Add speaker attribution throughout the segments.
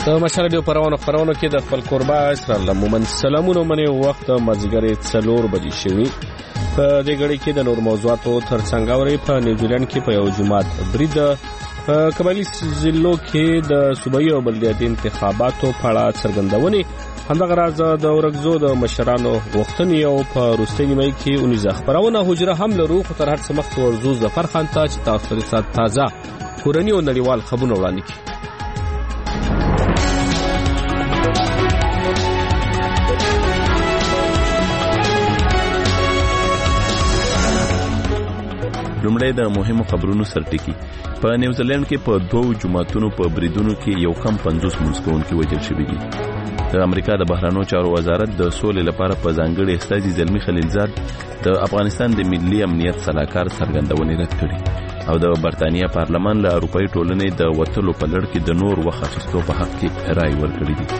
Speaker 1: مشال ډیو پرونو کې د خپل قربا اسرائیل مومن سلامونو منې وخت مازیګر 4 بجې شوی په دې غړي کې د نور موضوعاتو ترڅنګ اوري په نیوزیلند کې په یو جماعت برید په قبایلی ضلعو کې د صوبایي او بلدیاتي انتخاباتو په اړه څرګندونې همدغه راز د ورغزو د مشرانو غوښتنې او په روستي نیمه کې اونیزه خبرونه حجره هم لرو خو تر هر څه مخکې ورزو ظفر خان ته چې تاسو لپاره تازه کورنی او نړیوال خبرونه وړاندې کړي.
Speaker 2: لومړی د مهمو خبرونو سرټکی. په نیوزیلند کې په 2 جماعتونو په بریدونو کې یو کم 50 منځکونکي وژل شوي دي. د امریکا د بهرانو چارو وزارت د سولې لپاره په ځانګړي استازي زلمی خلیلزاد د افغانستان د ملي امنیت صلاحکار څرګندونې رد کړې او د برتانیا پارلمان له اروپאי ټولنې د وټلو په لړ کې د نور وخت اخیستو په حق کې رائے ورکړې دي.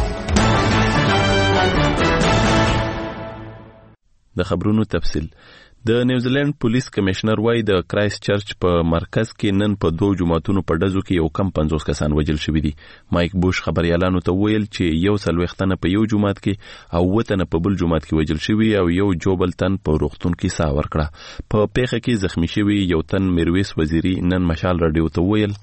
Speaker 2: د خبرونو تفصیل. د نیوزیلند پولیس کمشنر وای د کرایست چرچ په مرکز کې نن په 2 جماعتونو په ډزو کې یو کم 50 کسان وژل شوي دي. مایک بوش خبريالانو ته ویل چې یو سلوختنه په یو جماعت کې او وتنه په بل جماعت کې وژل شوي او یو جوبلتن په روغتون کې سا ورکړه. په پیښه کې زخمی شوی یو تن میرویس وزیری نن مشال رادیو ته ویل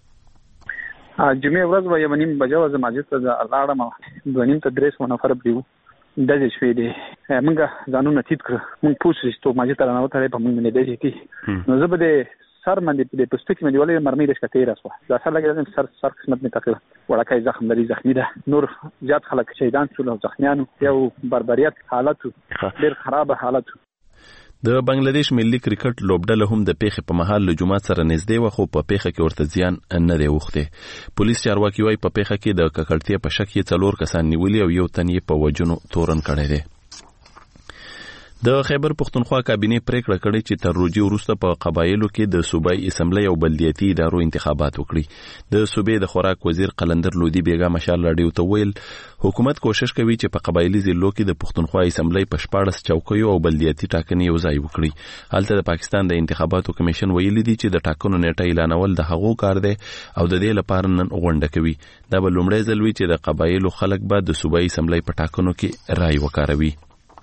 Speaker 3: جمعه ورځ و یمنیم بجو از مسجد ته لاړم غنیم ته درس ونفر بریو دغه شوې دي موږ ځانونه تیت کړ موږ پوښتنه ته مسجد ته نه وته په موږ نه دی چې نو زه به سر باندې په پستکی باندې ولې مرمۍ د شکته راسو دا سره لګیدم سر قسمت می تکړه وړکای زخم لري زخمی ده نور زیات خلک شهیدان شول او زخمیانو یو بربریت حالت ډیر خراب حالت.
Speaker 2: د بنگلاديش ملي کرکټ لوبډله هم د پیښې په محل له جمعه سره نږدې و خو په پیښه کې ورته زیان نه دی وخته. پولیس چارواکي وايي په پیښه کې د ککړتیا په شک یې 4 کسان نیولي او یو تن یې په وجنو تورن کړی دی. د خیبر پختونخوا کابینه پریکړه کړې چې تر روجي وروسته په قبایلو کې د صوبایي اسمبلی او بلدیاتي ادارو انتخابات وکړي. د صوبې د خوراک وزیر قلندر لودي بیګا مشال رادیو ته ویل حکومت کوشش کوي چې په قبایلی ضلعو کې د پختونخوا اسمبلی په 14 چوکیو او بلدیاتي ټاکنې یو ځای وکړي. هلته د پاکستان د انتخاباتو کمیشن ویلي دی چې د ټاکنو نیټه اعلانول د هغو کار دی او د دې لپاره نن غونډه کوي. دا به لومړی ځل وي چې د قبایلو خلک به د صوبایي اسمبلی په ټاکنو کې رائے وکاروي.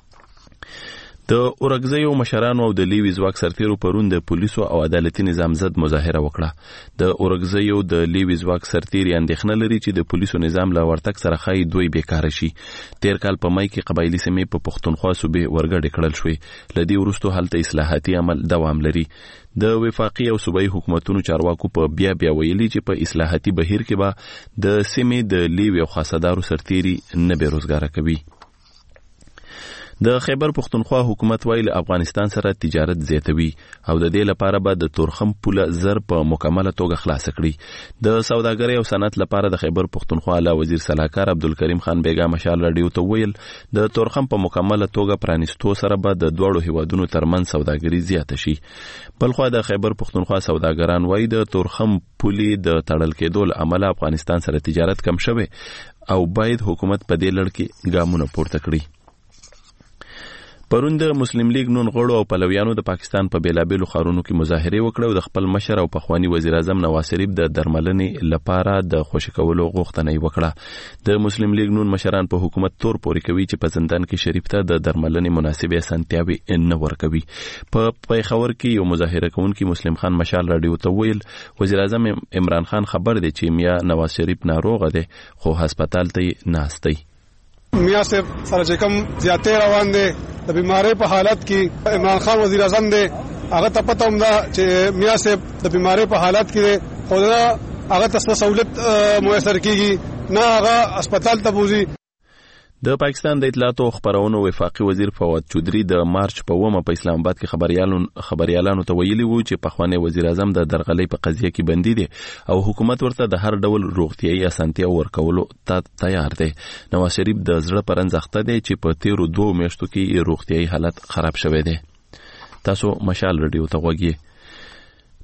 Speaker 2: د اورګزیو مشرانو او د لیوی ځواک سرتیرو پرون د پولیسو او عدالتي نظام ضد مظاهره وکړه. د اورګزیو د لیوی ځواک سرتیري اندېښنه لري چې د پولیسو نظام له ورتک سره خای دوی بیکاره شي. تیر کال په مای کې قبایلی سیمې په پختونخوا صوبې ورګډ کړل شوې. لدی ورستو حالت اصلاحاتي عمل دوام لري. د وفاقي او صوبایي حکومتونو چارواکو په بیا ویلي چې په اصلاحاتي بهیر کې به د سیمې د لیوی او خاصدارو سرتیري نه بیروزګار کوي. د خیبر پختونخوا حکومت ویل افغانستان سره تجارت زیاتوي او د دې لپاره به د تورخم پوله زر په مکمله توګه خلاص کړي. د سوداګرۍ او صنعت لپاره د خیبر پختونخوا له وزیر صلاحکار عبدالکریم خان بیګا مشال رادیو ته ویل د تورخم په مکمله توګه پرانیستو سره به د دوړو هیوادونو ترمن سوداګري زیاته شي. بلخو د خیبر پختونخوا سوداګران وایي د تورخم پولې د تړل کېدو له امله افغانستان سره تجارت کم شوی او باید حکومت په دې لړ کې ګامونه پورته کړي. پرون د مسلم لیگ نون غړو او پلویانو د پاکستان په بیلابیلو ښارونو کې مظاهره وکړه او د خپل مشر او پخوانی وزیر اعظم نواز شریف د درملنې لپاره د خوشی کولو غوښتنه وکړه. د مسلم لیگ نون مشران په حکومت تور پوري کوي چې په زندان کې شریف ته د درملنې مناسبه اسانتیاوي نه ورکوي. په پیښور کې یو مظاهره کوونکی مسلم خان مشال رادیو ته ویل وزیر اعظم عمران خان خبر دی چې میا نواز شریف ناروغ دی خو هسپتال ته ناشتي.
Speaker 4: میا سے سره چې کوم زیاتې روان دي د بیماری په حالت کې عمران خان وزیر اعظم دی هغه ته پته هم ده چې میا سے د بیماری په حالت کې خو هغه ته سہولت میسر کیږي نه هغه هسپتال ته بوزي.
Speaker 2: د پاکستان د اطلاعات او خبرونو وفاقي وزیر فواد چودري د مارچ په 1 په اسلام آباد کې خبريالانو ته ویلي وو چې پخوانی وزیر اعظم د درغلۍ په قضیه کې بندي دي او حکومت ورته د هر ډول روغتيایي اسانتیا ورکولو ته تیار دی. نواز شریف د زړه پرنځخته دی چې په تیرو 2 میاشتو کې روغتيایي حالت خراب شوی دی. تاسو مشال رادیو ته وګورئ.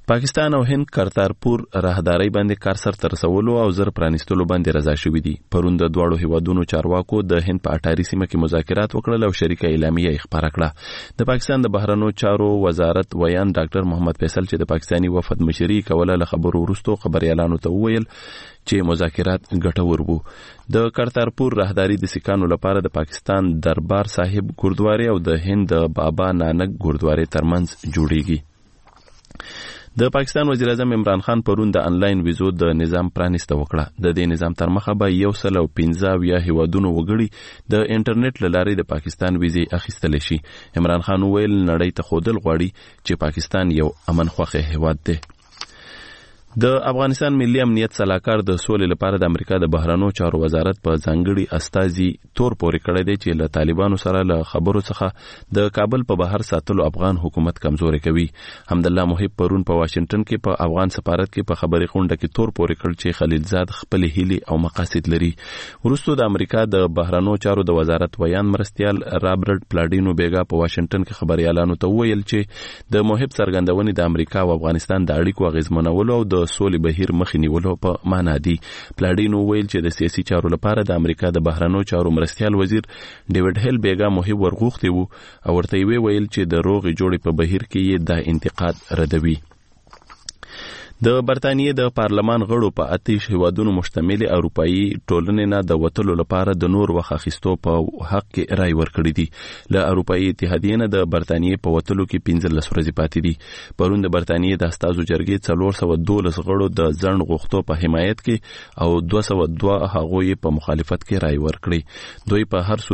Speaker 2: پاکستان او هند کرتارپور راهداري باندې کار سر رسولو او زر پرانیستلو باندې رضا شوي دي. پرون د دواړو هیوادونو چارواکو د هند په اټاري سیمه کې مذاکرات وکړل او شریکه اعلامیه خبره کړه. د پاکستان د بهرنیو چارو وزارت ویان ډاکټر محمد فیصل چې د پاکستاني وفد مشري کوله له خبرو وروسته خبريالانو ته وویل چې مذاکرات ګټور وو. د کرتارپور راهداري د سکانو لپاره د پاکستان دربار صاحب ګوردواري او د هند د بابا نانک ګوردواري ترمنځ جوړیږي. د پاکستان وزیر اعظم عمران خان پرون د انلاین ویزو د نظام پرانیسته وکړه. د دې نظام تر مخه به 115 هیوادونو وګړي د انټرنیټ له لارې د پاکستان ویزې اخیستل شي. عمران خان ویل نړۍ ته خودل غواړي چې پاکستان یو امن خوښ هیواد دی. د افغانستان ملي امنیت صلاحکار د سولې لپاره د امریکا د بهرنیو چارو وزارت په ځانګړي استازي تور پورې کړی دی چې له طالبانو سره له خبرو څخه د کابل په بهر ساتلو افغان حکومت کمزوري کوي. حمدالله محب پرون په واشنگټن کې په افغان سفارت کې په خبري غونډه کې تور پورې کړ چې خلیلزاد خپل هیلې او مقاصد لري. وروسته د امریکا د بهرنیو چارو د وزارت ویان مرستيال رابرټ پلاډینو بیګا په واشنگټن کې خبريالانو ته وویل چې د محب څرګندونې د امریکا او افغانستان د اړیکو اغیزمنولو او د سولې بهیر مخې نیولو په معنا دي. پلاډینو ویل چې د سیاسي چارو لپاره د امریکا د بهرنیو چارو مرستيال وزیر ډیوډ هیل بیګا محب ورغوښتي وو او ورته ویل چې د روغې جوړې په بهیر کې یې د انتقاد ردوي. د برتانیې د پارلمان غړو په اتیش هیوادونو مشتمل اروپאי ټولنې نه د وټلو لپاره د نور وخت اخیستو په حق کې رائے ورکړې دي. له اروپאי اتحادیې نه د برتانیې په وټلو کې 15 ورځې پاتې دي. پرون د برتانیې د استازو جرګې 412 غړو د ځنډ غوښتو په حمایت کې او 202 هغوی په مخالفت کې رائے ورکړې. دوی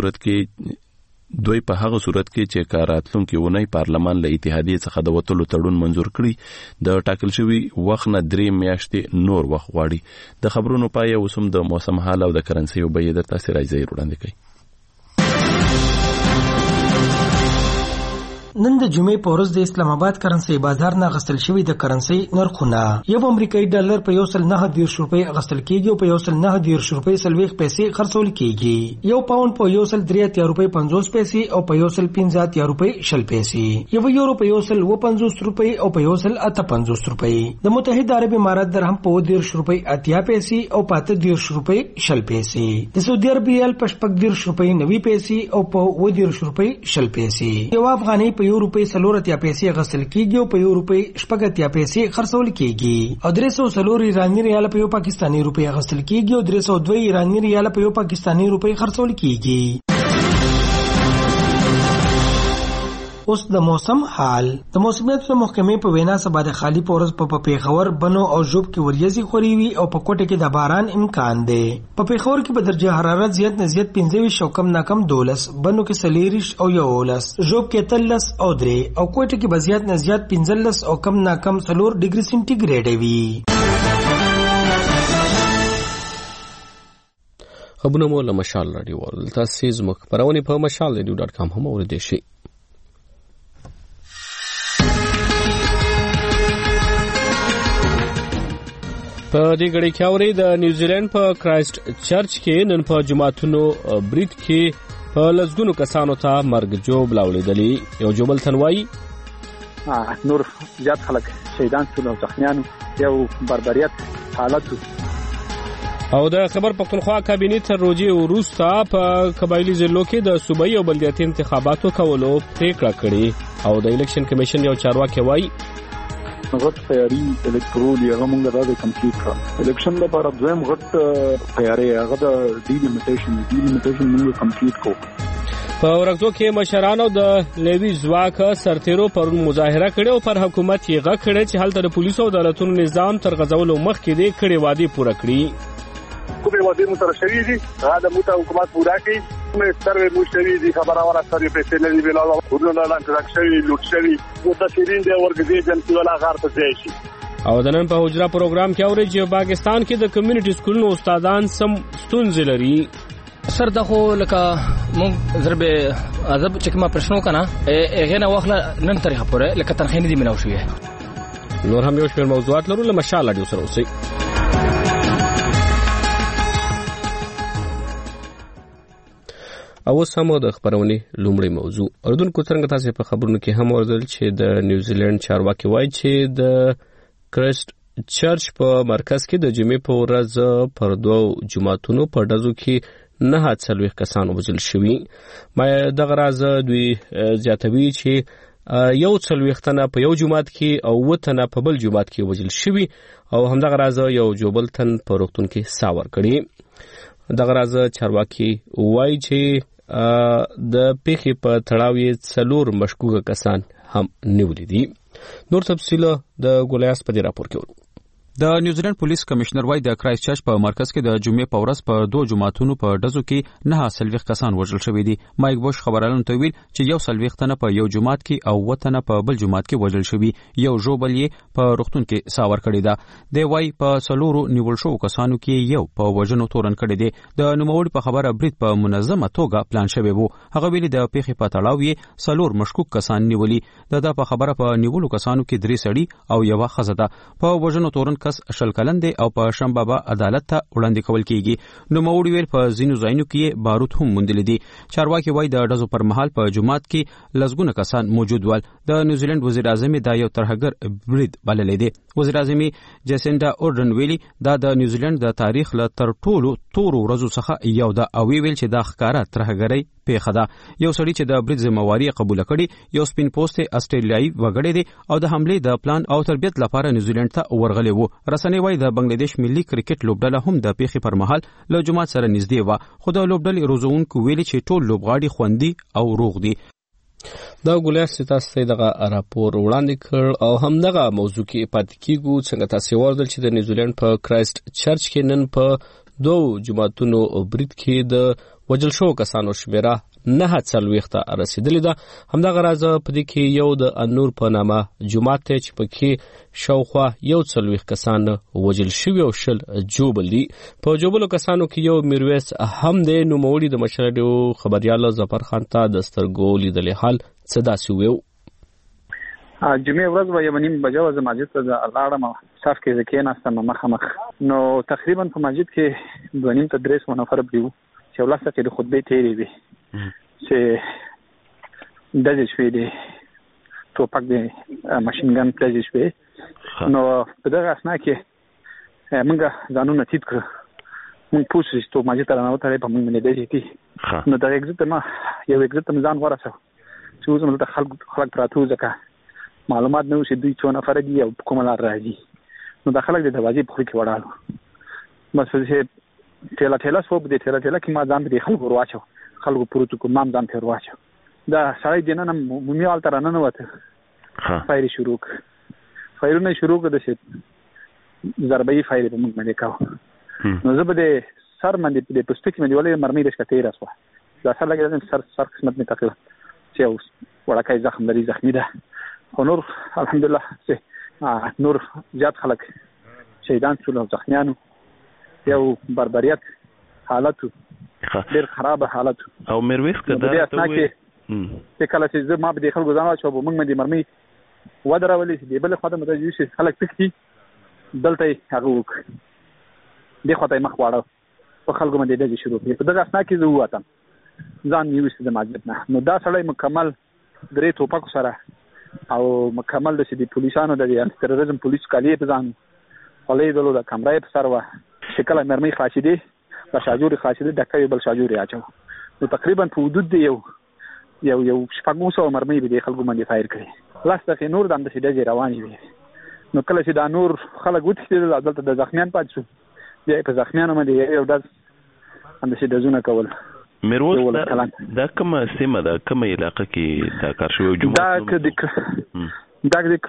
Speaker 2: په هغه صورت کې چې کاراتلونکو ونی پارلمان له اتحادیې څخه د وټلو تړون منزور کړي د ټاکل شوی وخت نه 3 میاشتې نور وخت غواړي. د خبرونو پای اوسم د موسم حال او د کرنسي او بیې د تاثیر راځي وړاندې کوي.
Speaker 5: نن د جمعې په ورځ د اسلام آباد کرنسي بازار نه غستل شوی د کرنسي نرخونه یو امریکایي ډالر په 1.9 روپۍ غستل کیږي او په 1.9 روپۍ سلويخ پیسې خرڅول کیږي. یو پاوند په 1.3 روپۍ 50 پیسې او په 1.15 روپۍ 60 پیسې. یو یورو په 1.50 روپۍ او په 1.58 روپۍ. د متحده عرب امارات درهم په 10 روپۍ 80 پیسې او په 10 روپۍ 60 پیسې. د سعودي عرب ریال په 10 روپۍ 90 پیسې او په 10 روپۍ 60 پیسې. یو افغاني په 1 روپۍ 40 پیسې غسل کیږي او په 1 روپۍ 80 پیسې خرڅول کیږي. او 304 ایرانی ریال په 1 پاکستانی روپۍ غسل کیږي او 302 ایرانی ریال په 1 پاکستانی روپۍ خرڅول کیږي. اوس د موسم حال. د موسمیات محکمې په وینا سبا د خالی پورز په پیښور بنو او ژوب کې وریځي خوري وي او په کوټه کې د باران امکان دی. په پیښور کې به درجه حرارت زیات نه زیات 25 او کم نه کم 12، بنو کې 40 او 11، ژوب کې 13 او 3 او کوټه کې به زیات نه زیات 15 او کم نه کم 4 ډیګري سنټیګریډ وي.
Speaker 1: خبرونه مو له مشال رادیو ول تاسو زموږ خبرونه په mashalradio.com هم اوریدئ شئ. په دې غړي کې اوري د نیوزیلند په کرایسټ چرچ کې نن په جماعتونو برید کې په لزګونو کسانو ته مرګ جوړ لاولېدلی. یو جوبل تنوي
Speaker 3: نور زیات خلک شهیدان شول او زخمیان یو بربریت حالت.
Speaker 1: او د خبر پختونخوا کابینه تر روزي وروسته په قبایلی ضلعو کې د صوبایي او بلدیاتي انتخاباتو کولو پریکړه کړې. او د الیکشن کمیشن یو چارواکي وایي
Speaker 6: غټ تیاری الکترول یې موږ راځي کمپلیټ کړ. الیکشن لپاره دویم غټ تیاری هغه د ډیلیمیټیشن موږ کمپلیټ کو.
Speaker 1: په ورغزو کې مشرانو د لیوی ځواک سرتیرو پر مظاهره کړي او پر حکومت یې غږ کړي چې هلته د پولیسو او دولتونو نظام تر غزولو مخکې دې کړي وعده پوره کړي.
Speaker 7: کومه وعده مترشوي دي هغه د حکومت پوره کړي. کومه سروي مشتري دي خبره ولا سروي پیسې نه دی ویل او ورونه لاندې راکشي لوټ شوی متشرین دی ورګزي جنسي ولا غار ته ځي شي.
Speaker 1: او د نن په حجره پروګرام کې اوري چې پاکستان کې د کمیونټي سکولونو استادان سم ستونزې لري.
Speaker 8: سر دغه لکه مونږ ضرب عذاب چې ما پرشنو کنه هغه نه واخله نن تاریخ پورې لکه تنخینه دي مناو شوی.
Speaker 1: نور هم یو شمېر موضوعات لرو له مشال رادیو سره اوسئ. او سمو د خبرونې لومړی موضوع اردن کو څنګه تاسو په خبرونو کې هم ورزل چې د نیوزیلند چارواکي وایي چې د کرایسټ چرچ په مرکز کې د جمعې په ورځ پر 2 جماعتونو په ډزو کې 49 کسان وژل شوي. دغه راز دوی زیاتوي چې یو 40 تنه په یو جماعت کې او 7 تنه په بل جماعت کې وژل شوي او همدغه راز یو جوبل تن په روغتون کې ساور کړي. دغه راز چارواکي وایي چې د پیښې په تړاو یې 4 مشکوک کسان هم نیولې دي. نور تفصیل د ګولیاس په دې راپور کې ورو.
Speaker 9: د نیوزیلند پولیس کمشنر وای د کرایسټ چرچ په مرکز کې د جمعې په ورځ په 2 جماعتونو په ډزو کې 49 کسان وژل شوي دي. مایک بوش خبرالانو ته ویل چې یو 40 تنه په یو جماعت کې او 7 تنه په بل جماعت کې وژل شوي. یو ژوبل یې په روغتون کې ساور کړی ده. دی وای په 4 نیول شو کسانو کې یو په وژنو تورن کړی دی. د نوموړي په خبره برید په منظمه توګه پلان شوی وو. هغه ویلي د پیښې په تړاو یې 4 مشکوک کسان نیولي. د په خبره په نیولو کسانو کې 3 سړي او یو خزه ده. په وژنو تورن کس شل کلن دی او په شنبه عدالت ته وړاندې کول کیږي. نو موړي ویل په ځینو ځایونو کې بارود هم موندل دي. چارواکي وای د ډزو پر مهال په جماعت کې لزګونه کسان موجود ول. د نیوزیلند وزیر اعظم دا یو ترهګر برید بللی دی. وزیر اعظم جیسنډا اورډن ویلي دا د نیوزیلند د تاریخ له تر ټولو تورو ورځو څخه یو ده او ویل چې دا ښکارا ترهګرۍ پیښه ده. یو سړی چې د برید ذمہواری قبول کړي یو سپین پوسټ استرالیایي وګړی دی او د حمله د پلان او تربیت لپاره نیوزیلند ته ورغلی وو. رسنۍ وای د بنگلاديش ملي کرکټ لوبډله هم د پیښې پر مهال له جماعت سره نږدې و. خو د لوبډلې روزونکو ویلي چې ټول لوبغاړي خوندي او روغ دي.
Speaker 1: دا ګولیاس تاسو دغه راپور وړاندې کړ او هم دغه موضوع کې پاتې کیږو. څنګه تاسو وردل چې د نیوزیلند په کرایسټ چرچ کې نن په 2 جماعتونو برید کې د وژل شو کسانو شمیره 49 ته رسیدلې ده. همدغه راز په دې کې یو د انور په نامه جماعت ته چې پکې شاوخوا 41 کسان وژل شوي او 10 جوبل دي. په جوبلو کسانو کې یو میرویس هم دی. نو موړي د مشرډو خبريال ظفر خان ته د سترګو لیدلې حال څه داسې ویو.
Speaker 3: جمعې ورځ و یو نیم بجو از مسجد ته لاړم. صف کې ځکه ناستم مخامخ. نو تقریبا په مسجد کې 2 ته 3 نفر بيو چې ولاسته کې د خطبه تیری وي چې د دې شوی دی توپک دی ماشين ګن پلیز شوی. نو په دغه اسنا کې موږ ځانونه تیت کړ. موږ پوښتنه چې مسجد ته راوته په موږ نه دی چې نو دا ایگزیت ما یو ایگزیت ځان ورسو چې زموږ ته خلک راتو ځکه معلومات نه وشي دوی څو نفر دي او کومه لار راځي. نو د خلک د دروازې په خوا کې وړاله بس چې ټیلا سو په دې ټیلا کې ما ځان دې خلکو ورواچو. خلکو پروتو کو مام ځان په ورواچو. دا سړی دینه مومیال تر نه وته فایر شروع فایرونه شروع کړ د شه ضربې فایر په موږ باندې کاوه. نو زه به د سر باندې په پستکی باندې ولې مرمۍ د شکته راسو. دا سر لګیدل سر قسمت نه تقریبا چې اوس وړکای زخم لري زخمی ده. او نور الحمدلله چې نور زیات خلک شهیدان شول او زخمیانو. یو بربریت حالت ډیر خراب حالت
Speaker 2: او میرویس کده
Speaker 3: ته کله چې زه ما به د خلکو ځان واچو به موږ باندې مرمۍ ودرولې چې بل خدای مده یو شي خلک پکې دلته هغه وک د خدای مخ واړه په خلکو باندې د شروع په دغه اسنا کې زه واتم ځان نیو چې د مسجد نه. نو دا سړی مکمل 3 توپک سره او مکمل د سړي پولیسانو د تروریزم پولیس کالی په ځان خلې دلو د کمرې په سر و شکل مرمۍ خاصې دي د شاجوري خاصې دي د کوي بل شاجوري اچو. نو تقریبا په حدود دی یو شپږ مرمۍ به د خلکو باندې فایر کړي. لاسته نور د اندې د رواني دي. نو کله چې دا نور خلک وتښتېدل دلته د زخمیان پات شو بیا په زخمیانو باندې یو داس اندې د زونه کول.
Speaker 2: میرویس دا کومه سیمه ده کومه علاقه کې دا کار شوی جمعه
Speaker 3: دا د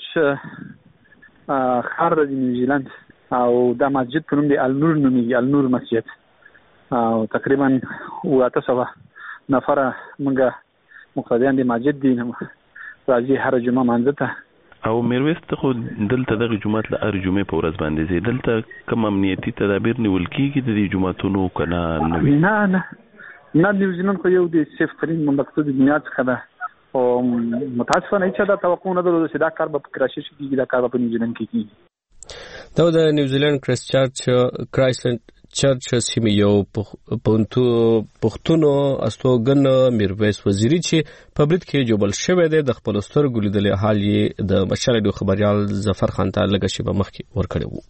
Speaker 3: کرایسټ خار د نیوزیلند او دا مسجد په نوم دی النور نومي النور مسجد او تقریبا 800 نفر موږ مقتدیان دی مسجد دی راځي هر جمعه مانځه ته.
Speaker 2: او میرویس ته خو دلته دغه جمعات له هر جمعې په ورځ باندې زی دلته کوم امنیتي تدابیر نیول کیږي د دې جمعاتونو کنه نه نیوزیلند خو یو د سیف ترین مملکتونو د دنیا څخه ده او متاسفانه هیڅ دا توقع نه درلوده چې دا کار به په کرایسټ کېږي دا کار به په نیوزیلند کې کېږي.
Speaker 1: دا د نیوزیلند کرایسټ چرچ سیمې یو پښتون استوګن میرویس وزیری چې په برید کې جوړل شوی دی د خپل سترګو لیدلې حال یې د مشال ډیو خبريال ظفر خان ته لږه شیبه مخکې ورکړی وو.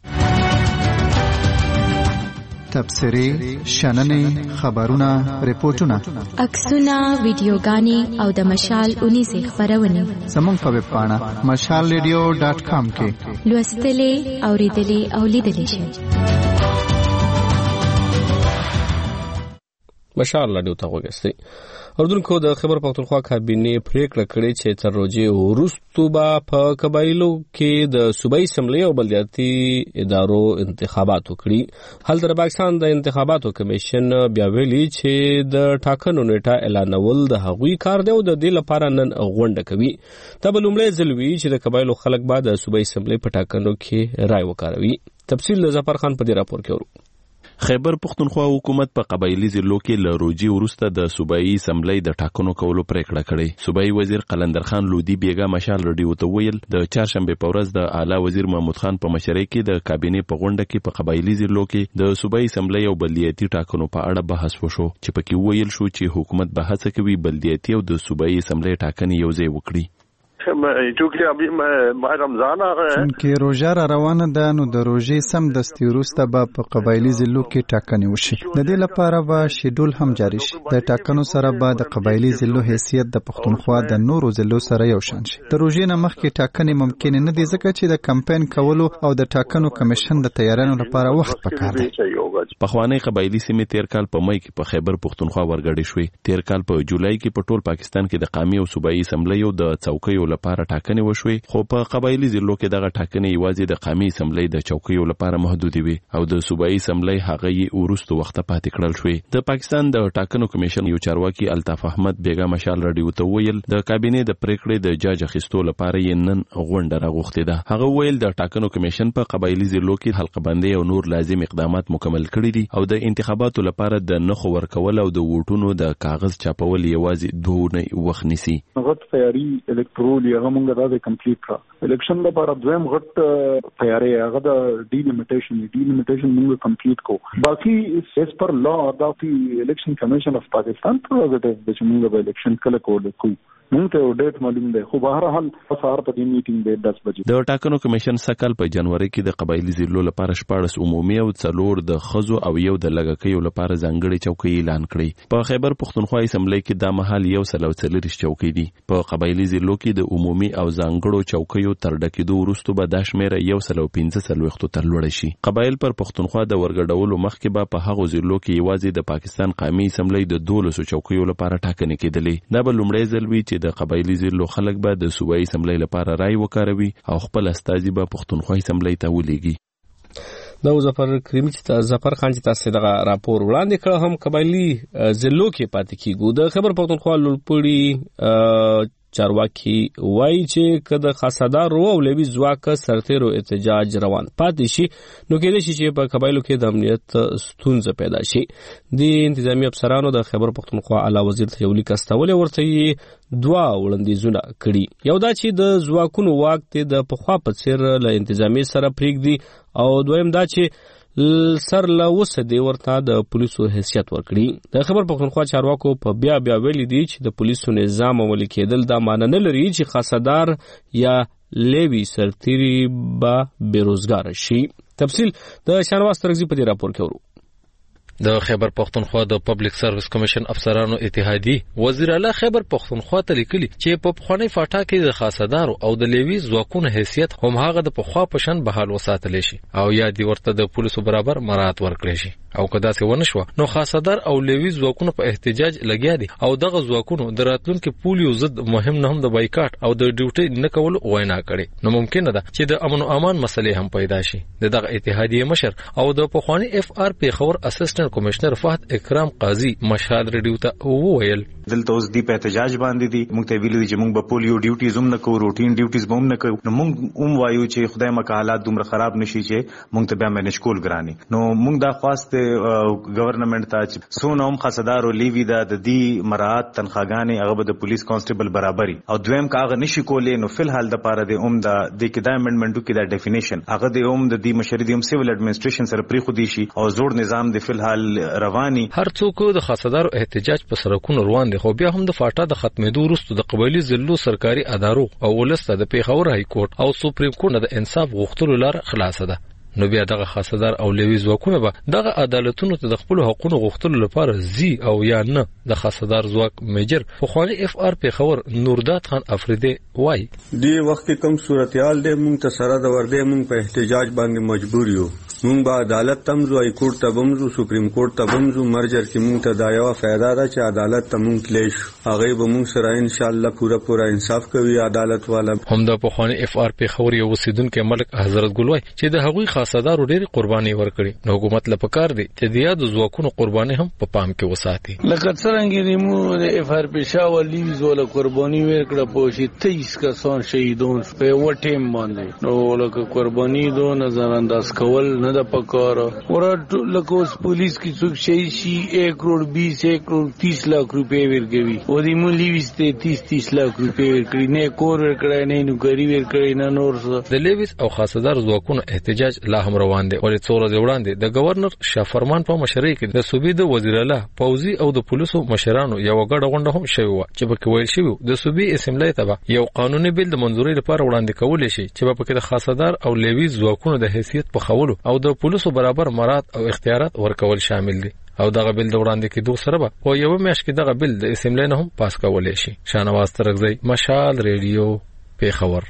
Speaker 10: تبصرې، شننې، خبرونه، ریپورتونه،
Speaker 11: عکسونه، ویډیوګانې او د مشال 19 خبرونه
Speaker 10: زموږ په ویب پاڼه mashalradio.com کې
Speaker 11: لوستلې، اوریدلې او لیدلې شئ.
Speaker 1: مشال رادیو ته وګورئ. اردوونکو د خیبر پختونخوا کابینه پریکړه کړې چې تر روزي وروسته به په قبایلو کې د صوبایي اسمبلی او بلدیاتي ادارو انتخابات وکړي. هلته د پاکستان د انتخاباتو کمیشن بیا ویلي چې د ټاکنو نیټه اعلانول د هغوی کار دی او د دې لپاره نن غونډه کوي. دا به لومړی ځل وي چې د قبایلو خلک به د صوبایي اسمبلی په ټاکنو کې رای وکاروي. تفصیل ظفر خان په دې راپور کې ورو.
Speaker 2: خیبر پختونخوا حکومت په قبایلی ضلعو کې له روجي وروسته د صوبایي اسمبلی د ټاکنو کولو پریکړه کړې. صوبایي وزیر قلندر خان لودي بیګا مشال رادیو ته ویل د چهارشنبه په ورځ د اعلی وزیر محمود خان په مشرۍ کې د کابینه په غونډه کې په قبایلی ضلعو کې د صوبایي اسمبلی او بلدیاتي ټاکنو په اړه بحث وشو چې پکې ویل شو چې حکومت به هڅه کوي بلدیاتي او د صوبایي اسمبلی ټاکنې یوځای وکړي.
Speaker 7: چونکه ابي ماه رمضان
Speaker 10: کې روزه را روانه ده نو د روزې سم دستي وروسته به په قبایلی ضلعو کې ټاکنې وشي. د دې لپاره به شیډول هم جاری شي. د ټاکنو سره به د قبایلی ضلعو حیثیت د پښتونخوا د نورو ضلعو سره یو شان شي. د روزې نه مخکې ټاکنې ممکن نه دي ځکه چې د کمپاین کولو او د ټاکنو کمیشن د تیارانو لپاره وخت پکار دی.
Speaker 2: پخوانی قبایلی سیمې تیر کال په مې کې په خیبر پختونخوا ورګړې شوې. تیر کال په جولای کې په ټول پاکستان کې د قومي او صوبایي اسمبلی او د چوکیو لپاره ټاکنې وشوې، خو په قبایلی ضلعو کې دغه ټاکنې یوازې د قومي اسمبلی د چوکیو لپاره محدود وي او د صوبایي اسمبلی هغه یې وروسته وخت پاتې کړل شوې. د پاکستان د ټاکنو کمیشن یو چارواکي الطاف احمد بیګا مشال رادیو ته ویل د کابینه د پریکړې د جاج اخیستو لپاره یې نن غونډه راغوښتې ده. هغه ویل د ټاکنو کمیشن په قبایلی ضلعو کې حلقه بندي او نور لازم اقدامات مکمل کړي دي او د انتخاباتو لپاره د نخو ورکول او د ووټونو د کاغذ چاپول یوازې 2 نه وخت نیسي.
Speaker 6: غټ تیاری الکترول هغه مونږ دا کمپلیټ کړ. الیکشن لپاره دویم غټ تیاری هغه د ډیلیمیټیشن مونږ کمپلیټ کو. باقي اس پر لا دا فی الیکشن کمیشن اف پاکستان پروګټیو د چې مونږ به الیکشن کله کول کو. مونږ ته ډیټ معلوم دی خو بهر حال سهار په دې میټینګ دی 10 بجې.
Speaker 2: د ټاکنو کمیشن سکل په جنوري کې د قبایلی ضلعو لپاره 14 عمومي او 4 د خزو او یو د لګکیو لپاره ځانګړي چوکۍ اعلان کړې. په خیبر پختونخوا اسمبلی کې د محل یو سلو 40 چوکۍ دي. په قبایلی ضلعو کې د عمومي او ځانګړو چوکیو تر ډکېدو وروسته به د شمیره 115 تر لوړ شي. قبایل پر پختونخوا د ورګډولو مخکې به په هغو ضلعو کې یوازې د پاکستان قومي اسمبلی د 12 چوکیو لپاره ټاکنې کېدلې. دا به لومړی ځل وي چې د قبایلی ضلعو خلک به د صوبایي اسمبلی لپاره رای وکاروي او خپل استازي به پختونخوا اسمبلی ته ولېږي.
Speaker 1: دا ظفر کریمی چې ظفر خان چې تاسو دغه راپور وړاندې کړ هم قبایلی ضلعو کې پاتې کیږي. د خبر پختونخوا لوړپوړي چارواکي وایي چې کله خاصدار او لوی ځواک سرتیرو احتجاج روان پاتې شي نو کېدای شي چې په قبایلو کې د امنیت ستونزه پیدا شي. د انتظامی افسرانو د خبر پختونخوا اعلی وزیر ته یو لیک استول ورته 2 وړاندیزونه کړي. یو دا چې د ځواکونو واک ته د پخوا په څیر له انتظامی سره پریږدي او دویم دا چې سر له وسه دی ورته د پولیسو حیثیت ورکړي. د خبر پختونخوا چارواکو په بیا ویلي دي چې د پولیسو نظام عملي کېدل دا معنی نه لري چې خاصدار یا لیوی سرتیری به بیروزګار شي. تفصیل د شانواز ترغزی په دې راپور کې ورو.
Speaker 12: د خیبر پختونخوا د پبلک سرویس کمیشن افسرانو اتحادیه وزیر اعلی خیبر پختونخوا ته لیکلي چې په پخوانی فاټا کې د خاصدارو او د لیوی ځواکونو حیثیت هم هغه د پخوا پشن بحال وساتل شي او یا دی ورته د پولیسو برابر مراعات ورکړي شي او کدا څه ونه شو نو خاصدار او لیوی ځواکونو په احتجاج لګیا دي او دغه ځواکونو د راتلونکو پولیو ضد مهم نه هم د بایکاټ او د ډیوټي نه کول وینا کړي. نو ممکن ده چې د امن او امان مسلې هم پیدا شي. دغه اتحادیه مشر او د پخوانی اف آر پی خبر اسسټنټ ډیویژنل کمشنر فهد اکرام قاضي مشهد ریډیو ته وویل
Speaker 13: دلته اوس دی په احتجاج باندې دي موږ ته ویلي چې موږ به پولیو ډیوټیز هم نه کوو روټین ډیوټیز به هم نه کوو نو موږ وایو چې خدای مکه حالات دومره خراب نشي چې موږ ته بیا مینج کول ګراني نو موږ دا خواست گورنمنت ته چې سونه هم خاصدار او لیوی د دې مراعات تنخواګانې هغه به د پولیس کانسټیبل برابرۍ او دویم کاغه نشي کولې نو فلحال د پاره د اوم د کې د امندمنټو کې د ډیفینیشن هغه د اوم د دې مشري د سیویل اډمنستریشن سره پری خو دي شي او زوړ نظام د فلحال رواني
Speaker 12: هر څوک د خاصدار احتجاج په سرکونو روان دي خو بیا هم د فاټا د ختمېدو وروسته د قبایلی ضلعو سرکاري ادارو او ولسته د پیښور های کورټ او سپریم کورټ د انصاف غوښتلو لار خلاصه ده نو بیا دغه خاصدار او لوی ځواکونه به دغه عدالتونو ته د خپل حقوقو غوښتلو لپاره زی او یا نه د خاصدار ځواک میجر فخوانی اف آر پیښور نورداد خان افریدی وای
Speaker 14: دی وخت کم صورتحال د مونږ ته سره د ورده مونږ په احتجاج باندې مجبور یو مونږ به عدالت تمزو ای کورټ ته بمزو سپریم کورټ ته بمزو مرجر کې مونږ ته دا یو فائدہ ده چې عدالت ته مونږ کلیش هغه به مونږ سره ان شاء الله پورا انصاف کوي عدالت والا
Speaker 12: هم د فخوانی اف آر پیښور یو وسیدونکو ملک حضرت ګلوای چې د هغوی خاصدارو ډېری قرباني ورکړي نو حکومت له پکار دی چې د یاد ځواکونو قرباني هم په پام کې وساتي
Speaker 15: لکه څنګه ریمو د اف آر پیښور لیوز ولا قرباني ورکړه پوشي 23 کسان شهیدون په وټیم باندې نو لکه قرباني دو نظر انداز کول نه د پکار ورته لکه اوس پولیس کی څوک شي 1 کروڑ 20 1 کروڑ 30 लाख रुपए ورګوي او د مولي وسته 30 लाख रुपए ورکړي نه کور ورکړي نه نوکری ورکړي نه نور څه
Speaker 12: د لیویس او خاصدار ځواکونو احتجاج لا هم روان دي ولې څوره وړاندې د گورنر شافرمان په مشرۍ کې د صوبې د وزیر اعلی پوزي او د پولیسو مشرانو یو غړ غونډه هم شوی و چې په ویل شوی د صوبې اسمبلی ته یو قانوني بیل د منځوري لپاره وړاندې کول شي چې په کې د خاصدار او لیویس ځواکونو د حیثیت په خولو او د پولیسو برابر مراد او اختیارات ورکول شامل دي او دغه بل د وړاندې کېدو سره به په یو میاشت کې دغه بل د اسمبلی نه هم پاس کولای شي شانواز ترغزی مشال ریډیو پیښور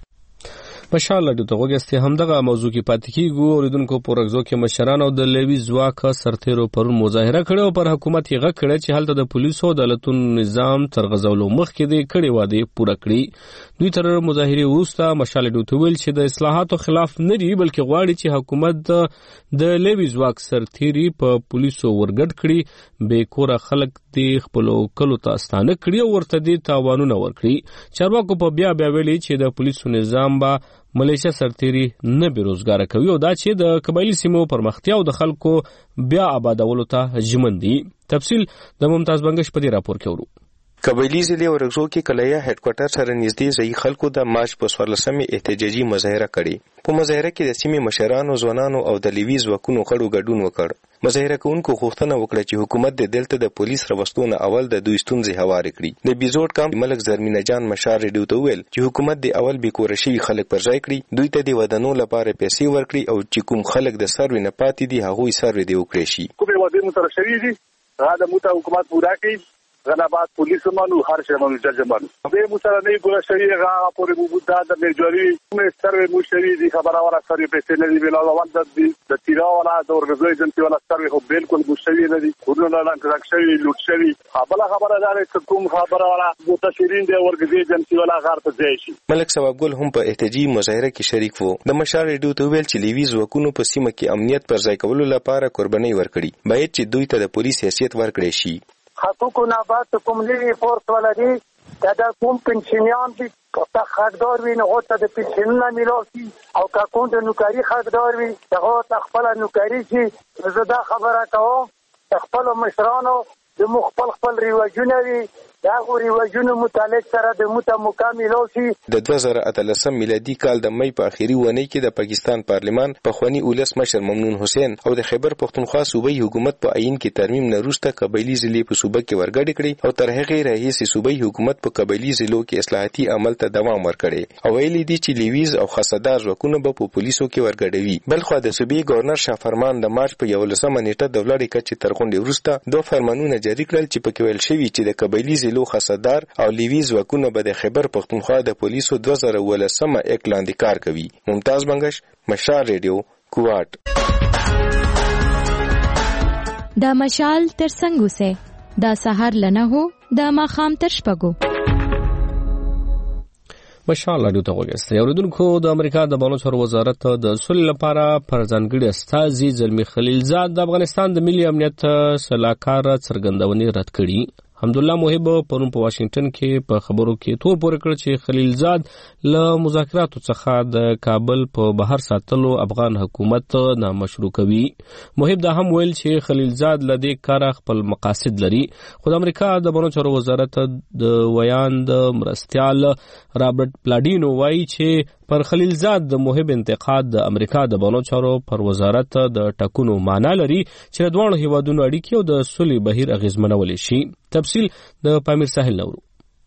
Speaker 1: مشال د توګه همدغه موضوع کې پاتې کیږو اوریدونکو پورغزو کې مشران او د لیوی ځواک سرتیرو پر مظاهره کړي او پر حکومت یې غږ کړي چې هلته د پولیسو عدالتونو نظام ترغزولو مخکې دی کړي واده پوره کړي دوی تر مظاهره وروسته مشال د تویل چې د اصلاحاتو خلاف نه دی بلکې غواړي چې حکومت د لیوی ځواک سرتیري په پولیسو ورګډ کړي به کور خلک دی خپل کلو ته استانه کړي او ورته دی تاوانونه ورکړي چارواکو په بیا ویلي چې د پولیسو نظام با ملیشیا سرتیري نه بیروزګار کوي او دا چې د قبایلی سیمو پرمختیا او د خلکو بیا آبادولو ته ژمن دي تفصیل د ممتاز بنگش په دې راپور کې ورو
Speaker 16: قبایلی ضلع ورغزو کې کلیه هډ کوارټر سره نږدې ځای خلکو د مارچ په 14مې احتجاجي مظاهره کړې په مظاهره کې د سیمې مشرانو ځوانانو او د لیوی ځواکونو غړو ګډون وکړ مظاهره کوونکو غوښتنه وکړه چې حکومت د دلته د پولیس راوستونه اول د دوی ستونزې هوار کړي د بیزوټ کام ملک زرمینه جان مشار ریډیو ته ویل چې حکومت د اول بیکور شي خلک پر ځای کړي دوی ته د ودانو لپاره پیسې ورکړي او چې کوم خلک د سروي نه پاتې دي هغه سروي دی وکړي شي
Speaker 7: کومه وادي مترشوي دي هغه د موته حکومت پورا کړي غناباد پولیس منو هر شي منو جج منو به مسره نه پورا شوی هغه پورې موده د میجوري کومه سروي مشتري دي خبره ولا سروي پیسې نه دی ویلا وانت د تیرا ولا د ورغزوي جنتي ولا سروي خو بالکل مشتري نه دي ورنه لاندې راکشوي لوټ شوی خبره دار کوم خبره ولا متشرین دی ورغزي جنتي ولا غار ته ځای شي
Speaker 16: ملک ثواب ګل هم په احتجاجي مظاهره کې شریک وو د مشار ریډیو ته ویل چې لیوی ځواکونو په سیمه کې امنیت پر ځای کولو لپاره قرباني ورکړي باید چې دوی ته د پولیس حیثیت ورکړي شي
Speaker 17: حقوق نبات کوم لیوی فورس ولدي دا کوم پنشنیان دي که حقدار وي نو ته د پنشنونه میلاوي او که کوم د نوکری حقدار وي هغه خپل نوکری شي زه دا خبره کوم خپل مشرانو د خپل ریواجونه وي دا غوري وجونو متعلق سره د مکمل شي
Speaker 16: د 2013 میلادي کال د مې په اخیری ونې کې د پاکستان پارلمان په خواني اولس مشر ممنون حسین او د خیبر پختونخوا صوبایي حکومت په عین کې ترمیم نه وروسته قبایلی ضلع په صوبه کې ورګډ کړي او تر هغه رئیس صوبایي حکومت په قبایلی ضلعو کې اصلاحاتي عمل ته دوام ورکړي او ویلي دي چې لیویز او خاصدار ځواکونه په پولیسو کې ورګډوي بلخو د صوبې گورنر شافرمان د مارچ په 11مه نیټه د ولړې کچې تر غونډې وروسته دوه فرمانونه جاری کړل چې په کې ویل شوی چې د قبایلی ضلعو خاصدار او لیویز ځواکونه به د خیبر پختونخوا د پولیسو 2013 اک لاندې کار کوي. ممتاز بنگش، مشال ریډیو، کوټ.
Speaker 11: دا مشال تر څنګه سه دا سحر لنه هو دا ماخام تر شپګو.
Speaker 1: مشال راډیو ته وګورئ. اوریدونکو د امریکا د بانو چارو وزارت د صلح لپاره پر ځانګړي استازي زلمی خلیلزاد د افغانستان د ملي امنیت سلاکار څرګندونې رد کړي. حمدالله محب پرون په واشنگټن کې په خبرو کې تور پورې کړ چې خلیلزاد له مذاکراتو څخه د کابل په بهر ساتلو افغان حکومت نامشروع کوي. محب دا هم ویل چې خلیلزاد له دې کار خپل مقاصد لري. خو د امریکا د بانو چارو وزارت د ویاند مرستیال رابرټ پلاډینو وایي چې پر خلیلزاد د محب انتقاد د امریکا د بانو چارو پر وزارت د ټاکنو معنا لري چې د دوه هیوادونو اړیکې او د صلح بهیر اغیزمنول شي. تفصیل د پامیر ساحل نورو.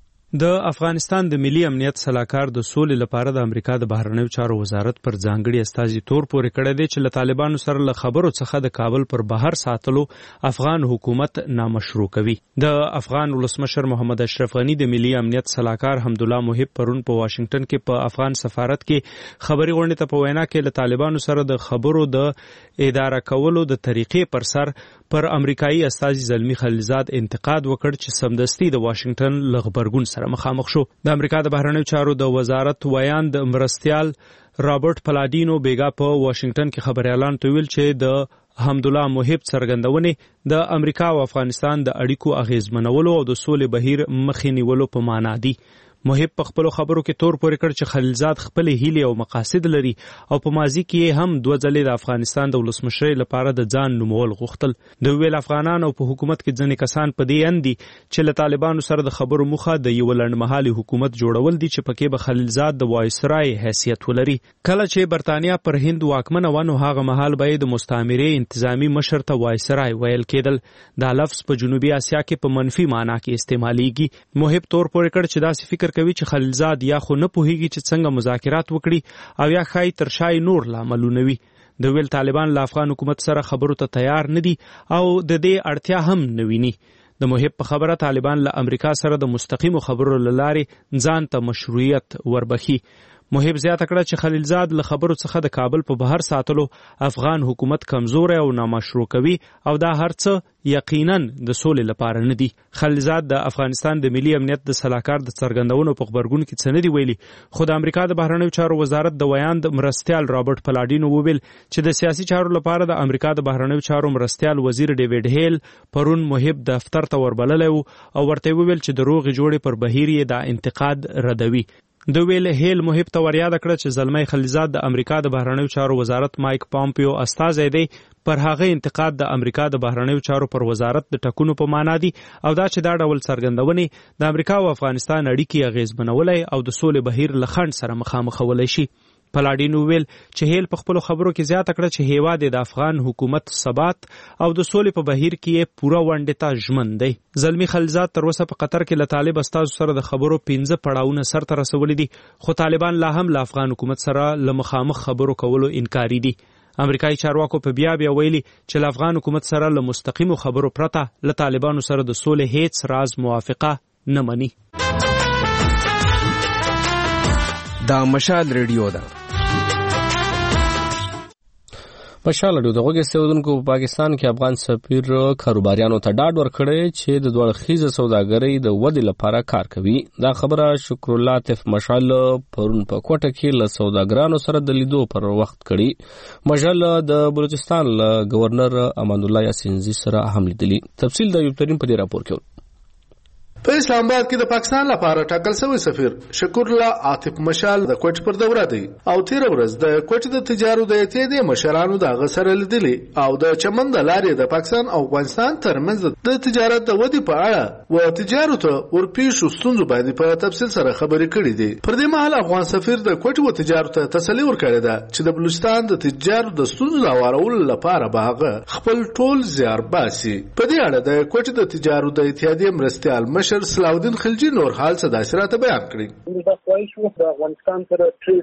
Speaker 18: د افغانستان د ملي امنیت سلاکار د سولې لپاره د امریکا د بهرنیو چارو وزارت پر ځانګړي استازي تور پورې کړی دی چې له طالبانو سره له خبرو څخه د کابل پر بهر ساتلو افغان حکومت نامشروع کوي. د افغان ولسمشر محمد اشرف غنی د ملي امنیت سلاکار حمدالله محب پرون په واشنگټن کې په افغان سفارت کې خبري غونډې ته په وینا کې له طالبانو سره د خبرو د اداره کولو د طریقې پر سر پر امریکایي استازي زلمی خلیلزاد انتقاد وکړ چې سمدستي د واشنگټن له غبرګون سره مخامخ شو. د امریکا د بهرنیو چارو د وزارت ویاند مرستیال رابرټ پلاډینو بیګا په واشنگټن کې خبريالان ته ویل چې د حمدالله محب څرګندونې د امریکا او افغانستان د اړیکو اغیزمنولو او د سولې بهیر مخې نیولو په معنا دي. محب په خپلو خبرو کې تور پورې کړ چې خلیلزاد خپل هیلې او مقاصد لري او په ماضي کې هم دوه ځلې د افغانستان د ولسمشرۍ لپاره د ځان نومول غوښتل. د ویل افغانان او په حکومت کې ځینې کسان په دې اندي چې له طالبانو سره د خبرو موخه د یو لنډمهالي حکومت جوړول دي چې پکې به خلیلزاد د وایسرای حیثیت ولري. کله چې برتانیا پر هند واکمنه ونه هغه مهال به د مستعمرې انتظامی مشر ته وایسرای ویل کېدل. دا لفظ په جنوبي اسیا کې په منفي معنی کې استعمالېږي. محب تور پورې کړ چې داسې فکر کوي چې خلیلزاد یا خو نه پوهیږي چې څنګه مذاکرات وکړي او یا ښایي تر شای نور لاملونه وي. د ویل طالبان له افغان حکومت سره خبرو ته تیار نه دي او د دې اړتیا هم نه ویني. د محب په خبره طالبان له امریکا سره د مستقیمو خبرو له لارې ځان ته مشروعیت وربخي. محب زیاته کړه چې خلیلزاد له خبرو څخه د کابل په بهر ساتلو افغان حکومت کمزوری او نامشروع کوي او دا هر څه یقینا د سولې لپاره نه دي. خلیلزاد د افغانستان د ملي امنیت د سلاکار د څرګندونو په خبرګون کې څه نه دی ویلي. خو د امریکا د بهرنیو چارو وزارت د ویاند مرستیال رابرټ پلاډینو وویل چې د سیاسي چارو لپاره د امریکا د بهرنیو چارو مرستیال وزیر ډیوډ هیل پرون محب دفتر ته وربللی او ورته وویل چې د روغې جوړې پر بهیر یې دا انتقاد ردوي. د ویل هیل محب ته ور یاد کړه چې زلمی خلیلزاد د امریکا د بهرنیو چارو وزارت مایک پامپیو استازی دی. پر هغه انتقاد د امریکا د بهرنیو چارو پر وزارت د ټکونو په معنا دي او دا چې دا ډول څرګندونې د امریکا او افغانستان اړیکې اغیزمنولای او د سولې بهیر له خنډ سره مخامخولی شي. پلاډینو ویل چې هیل په خپلو خبرو کې زیاته کړه چې هیواد د افغان حکومت ثبات او د سولې په بهیر کې پوره ونډه ته ژمن دی. زلمی خلیلزاد تر اوسه په قطر کې له طالب استازو سره د خبرو 15 پړاوونه سرته رسولي دي خو طالبان لا هم له افغان حکومت سره له مخامخ خبرو کولو انکاري دي. امریکایي چارواکو په بیا ویلي چې له افغان حکومت سره له مستقیمو خبرو پرته له طالبانو سره د سولې هیڅ راز موافقه نه مني.
Speaker 19: دا مشال ریډیو ده.
Speaker 1: مشال ریډیو د غوږیستونکو په پاکستان کې افغان سفیر کاروباریانو ته ډاډ ورکړی چې د دوه اړخیزه سوداګرۍ د ودې لپاره کار کوي. دا خبره شکر الله عاطف مشال پرون په کوټه کې له سوداګرانو سره د لیدو پر وخت کړي. مشال د بلوچستان له گورنر امان الله یاسینزي سره هم لیدلی. تفصیل د یو ترین په دې راپور کې.
Speaker 20: په اسلام آباد کې د پاکستان لپاره ټاکل شوی سفیر شکر الله عاطف مشال د کوټ پر دوره دی او تیر ورځ د کوټ د تجارت د اتحادیې مشرانو د غسر لیدلي او د چمن د لارې د پاکستان او افغانستان ترمنځ د تجارت د ودې په اړه او تجارت ورپېښو ستونزو باندې په تفصیل سره خبرې کړې دي. پر دې مهال افغان سفیر د کوټ او تجارت ته تسلی ورکړې ده چې د بلوچستان د تجارت د ستونزو هوارولو لپاره به هغه خپل ټول زیار باسي. په دې اړه د کوټ د تجارت د اتحادیې مرستیال مشر صلاح الدین خلجی نور حال څه داسې راته بیان کړی.
Speaker 21: دا خواهش وو د افغانستان سره ټریډ زیات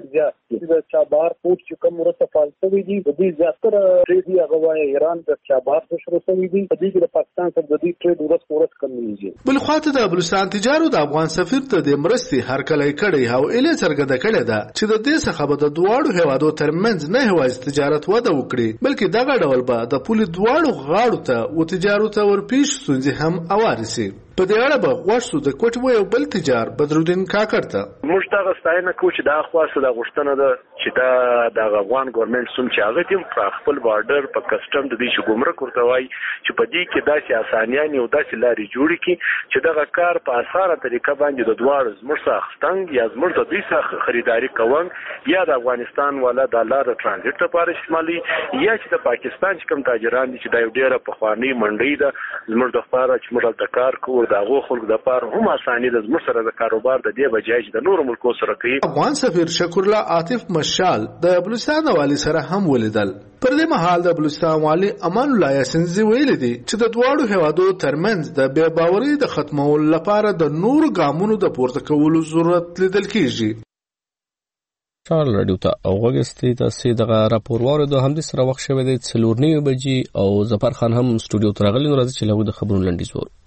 Speaker 6: کې د چابهار پورت چې کوم ورته فعال شوی دي د دې زیاتره ټریډ هغه وایي ایران د چابهار څخه شروع شوی دي په دې کې د پاکستان سره د دې ټریډ ورځ کمیږي.
Speaker 20: بل خواته د بلوچستان تجارو د افغان سفیر ته د مرستې هرکلی کړی او اله څرګنده کړې ده چې د دې څخه به د دواړو هیوادو ترمنځ نه یوازې تجارت وده وکړي بلکې دغه ډول به د پولې دواړو غاړو ته و تجارت ورپیش ستونزې هم اوارسي. په دې اړه به غوښتو د کوټ یو بل تجار بدرالدین کاکړ ته
Speaker 21: موږ دا غوښتنه کوو چې دا خاصه د غوښتنه ده چې دا د افغان ګورنمنت سم چې هغه تیم په خپل بارډر په کسٹم د دې چې ګمرک ورته وای چې په دې کې داسې اسانیان او داسې لارې جوړې کی چې دغه کار په اسانه طریقه باندې د دوار زموږ څخه ستنګ یا زموږ د دې څخه خریداري کوون یا د افغانستان ولا د لار ترانزیت لپاره استعمالي یا چې د پاکستان کوم تاجران دي چې دا یو ډیره په خواني منډي ده زموږ د لپاره چې موږ د کار کوو دغه خلک د پاره هم اساني د زموږ سره د کاروبار د دې بجای د نور ملکو سره کوي.
Speaker 20: افغان سفیر شکر الله عاطف مشال د بلوچستان والی سره هم ولیدل. پر دې مهال د بلوچستان والی امان الله یاسینزی ویل دي چې د دواړو هیوادو ترمنځ د بې باورۍ د ختمولو لپاره د نور ګامونو د پورته کولو ضرورت لیدل کیږي.
Speaker 1: شال رادیو ته اوغستې تاسو دغه راپور واردو هم د سره وخت شوه د 4:09 بجې او ظفر خان هم سټوډیو ته راغلی نو راځي چې له د خبرونو لنډیز وو.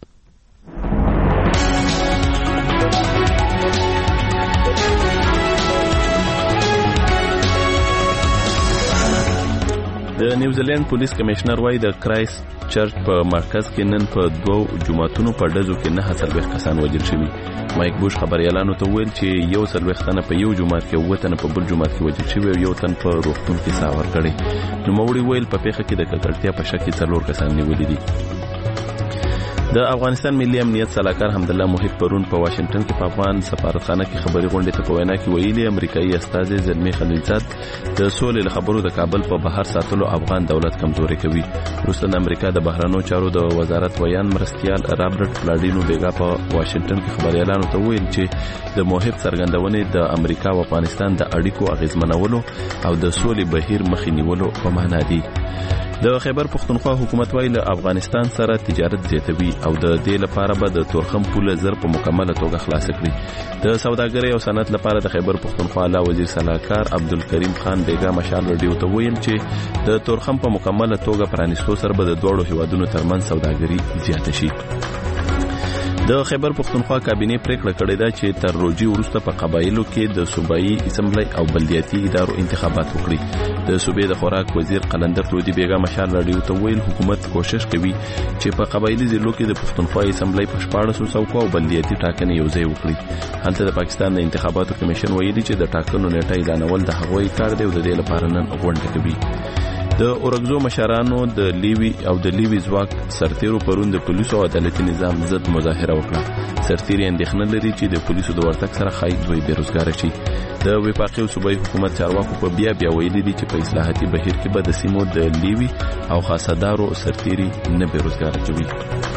Speaker 2: د نیوزیلند پولیس کمشنر وای د کرایست چرچ په مرکز کې نن په 2 جمعتونو په ډزو کې 9 کسان وژل شوي. مایک بوش خبريالانو ته ویل چې یو سلوختنه په یو جمعات کې وته په بل جمعات کې وژل شوي او یو تن په روغتون کې ساور کړي. نو موري ویل په پیښه کې د ککړتیا په شک کې 4 کسان نیولې دي. د افغانستان ملي امنیت صلاحکار حمدالله محب پرون په واشنگټن کې په افغان سفارتخانه کې خبري غونډه ته په وینا کې ویلي امریکایي استاذ زلمی خلیلزاد د سولې خبرو د کابل په بهر ساتلو افغان دولت کمزوري کوي. وروسته د امریکا د بهرانو چارو د وزارت ویان مرستيال رابرټ پلاډینو بیګا په واشنگټن کې خبريالانو ته ویل چې د محب څرګندونې د امریکا او افغانستان د اړیکو اغیزمنولو او د سولې بهیر مخې نیولو په معنا دي. د خیبر پختونخوا حکومت وایي له افغانستان سره تجارت زیاتوي او د دې لپاره به د تورخم پوله زر په مکمله توګه خلاص کړي. د سوداګرۍ او صنعت لپاره د خیبر پختونخوا اعلی وزیر صلاحکار عبدالکریم خان بیګا مشال رادیو ته ویل چې د تورخم په مکمله توګه پرانیستو سره به د دوړو هیوادونو ترمنځ سوداګري زیاته شي. د خیبر پختونخوا کابینه پریکړه کړې ده چې تر روجي وروسته په قبایلو کې د صوبایي اسمبلی او بلدیاتي ادارو انتخابات وکړي. د صوبې د خوراک وزیر قلندر تودي بیګا مشال رادیو ته ویل حکومت کوشش کوي چې په قبایلی ضلعو کې د پختونخوا اسمبلی په 1400 څوکو او بلدیاتي ټاکنې یوځای وکړي. هلته د پاکستان د انتخاباتو کمیشن ویلي چې د ټاکنو نیټه اعلانول د هغوی کار دی او د دې لپاره نن غونډه کوي. د اورګزو مشرانو د لیوي ځواک سرتیرو پرون د پولیسو او عدالتي نظام ضد مظاهره وکړه. سرتیري اندېښنه لري چې د پولیسو د ورتګ سره خای دوی بیروزګار شي. د وفاقي او صوبایي حکومت چارواکو په بیا ویلي دي چې په اصلاحاتي بهیر کې به د سیمو د لیوي او خاصدارو سرتیري نه بیروزګار کوي.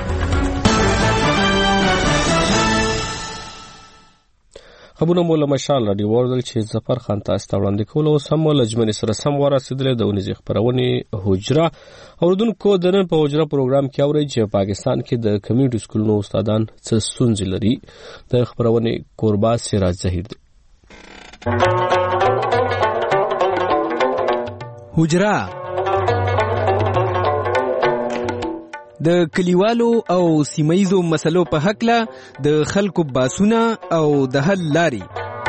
Speaker 1: خبرونه مولا مشال رادیو وردل چې ظفر خان تاسو ته وړاندې کول او سم لجمن سره سم ورسېدل د ونیز خبرونه حجره اوردونکو د نن په حجره پروګرام کې اوري چې پاکستان کې د کمیونټي سکولونو استادان څه ستونزې لري. د خبرونه قربا سراج ظهیر دی.
Speaker 19: حجره د کلیوالو او سیمایزو مسلو په حق له د خلکو باسونه او د حل لاري.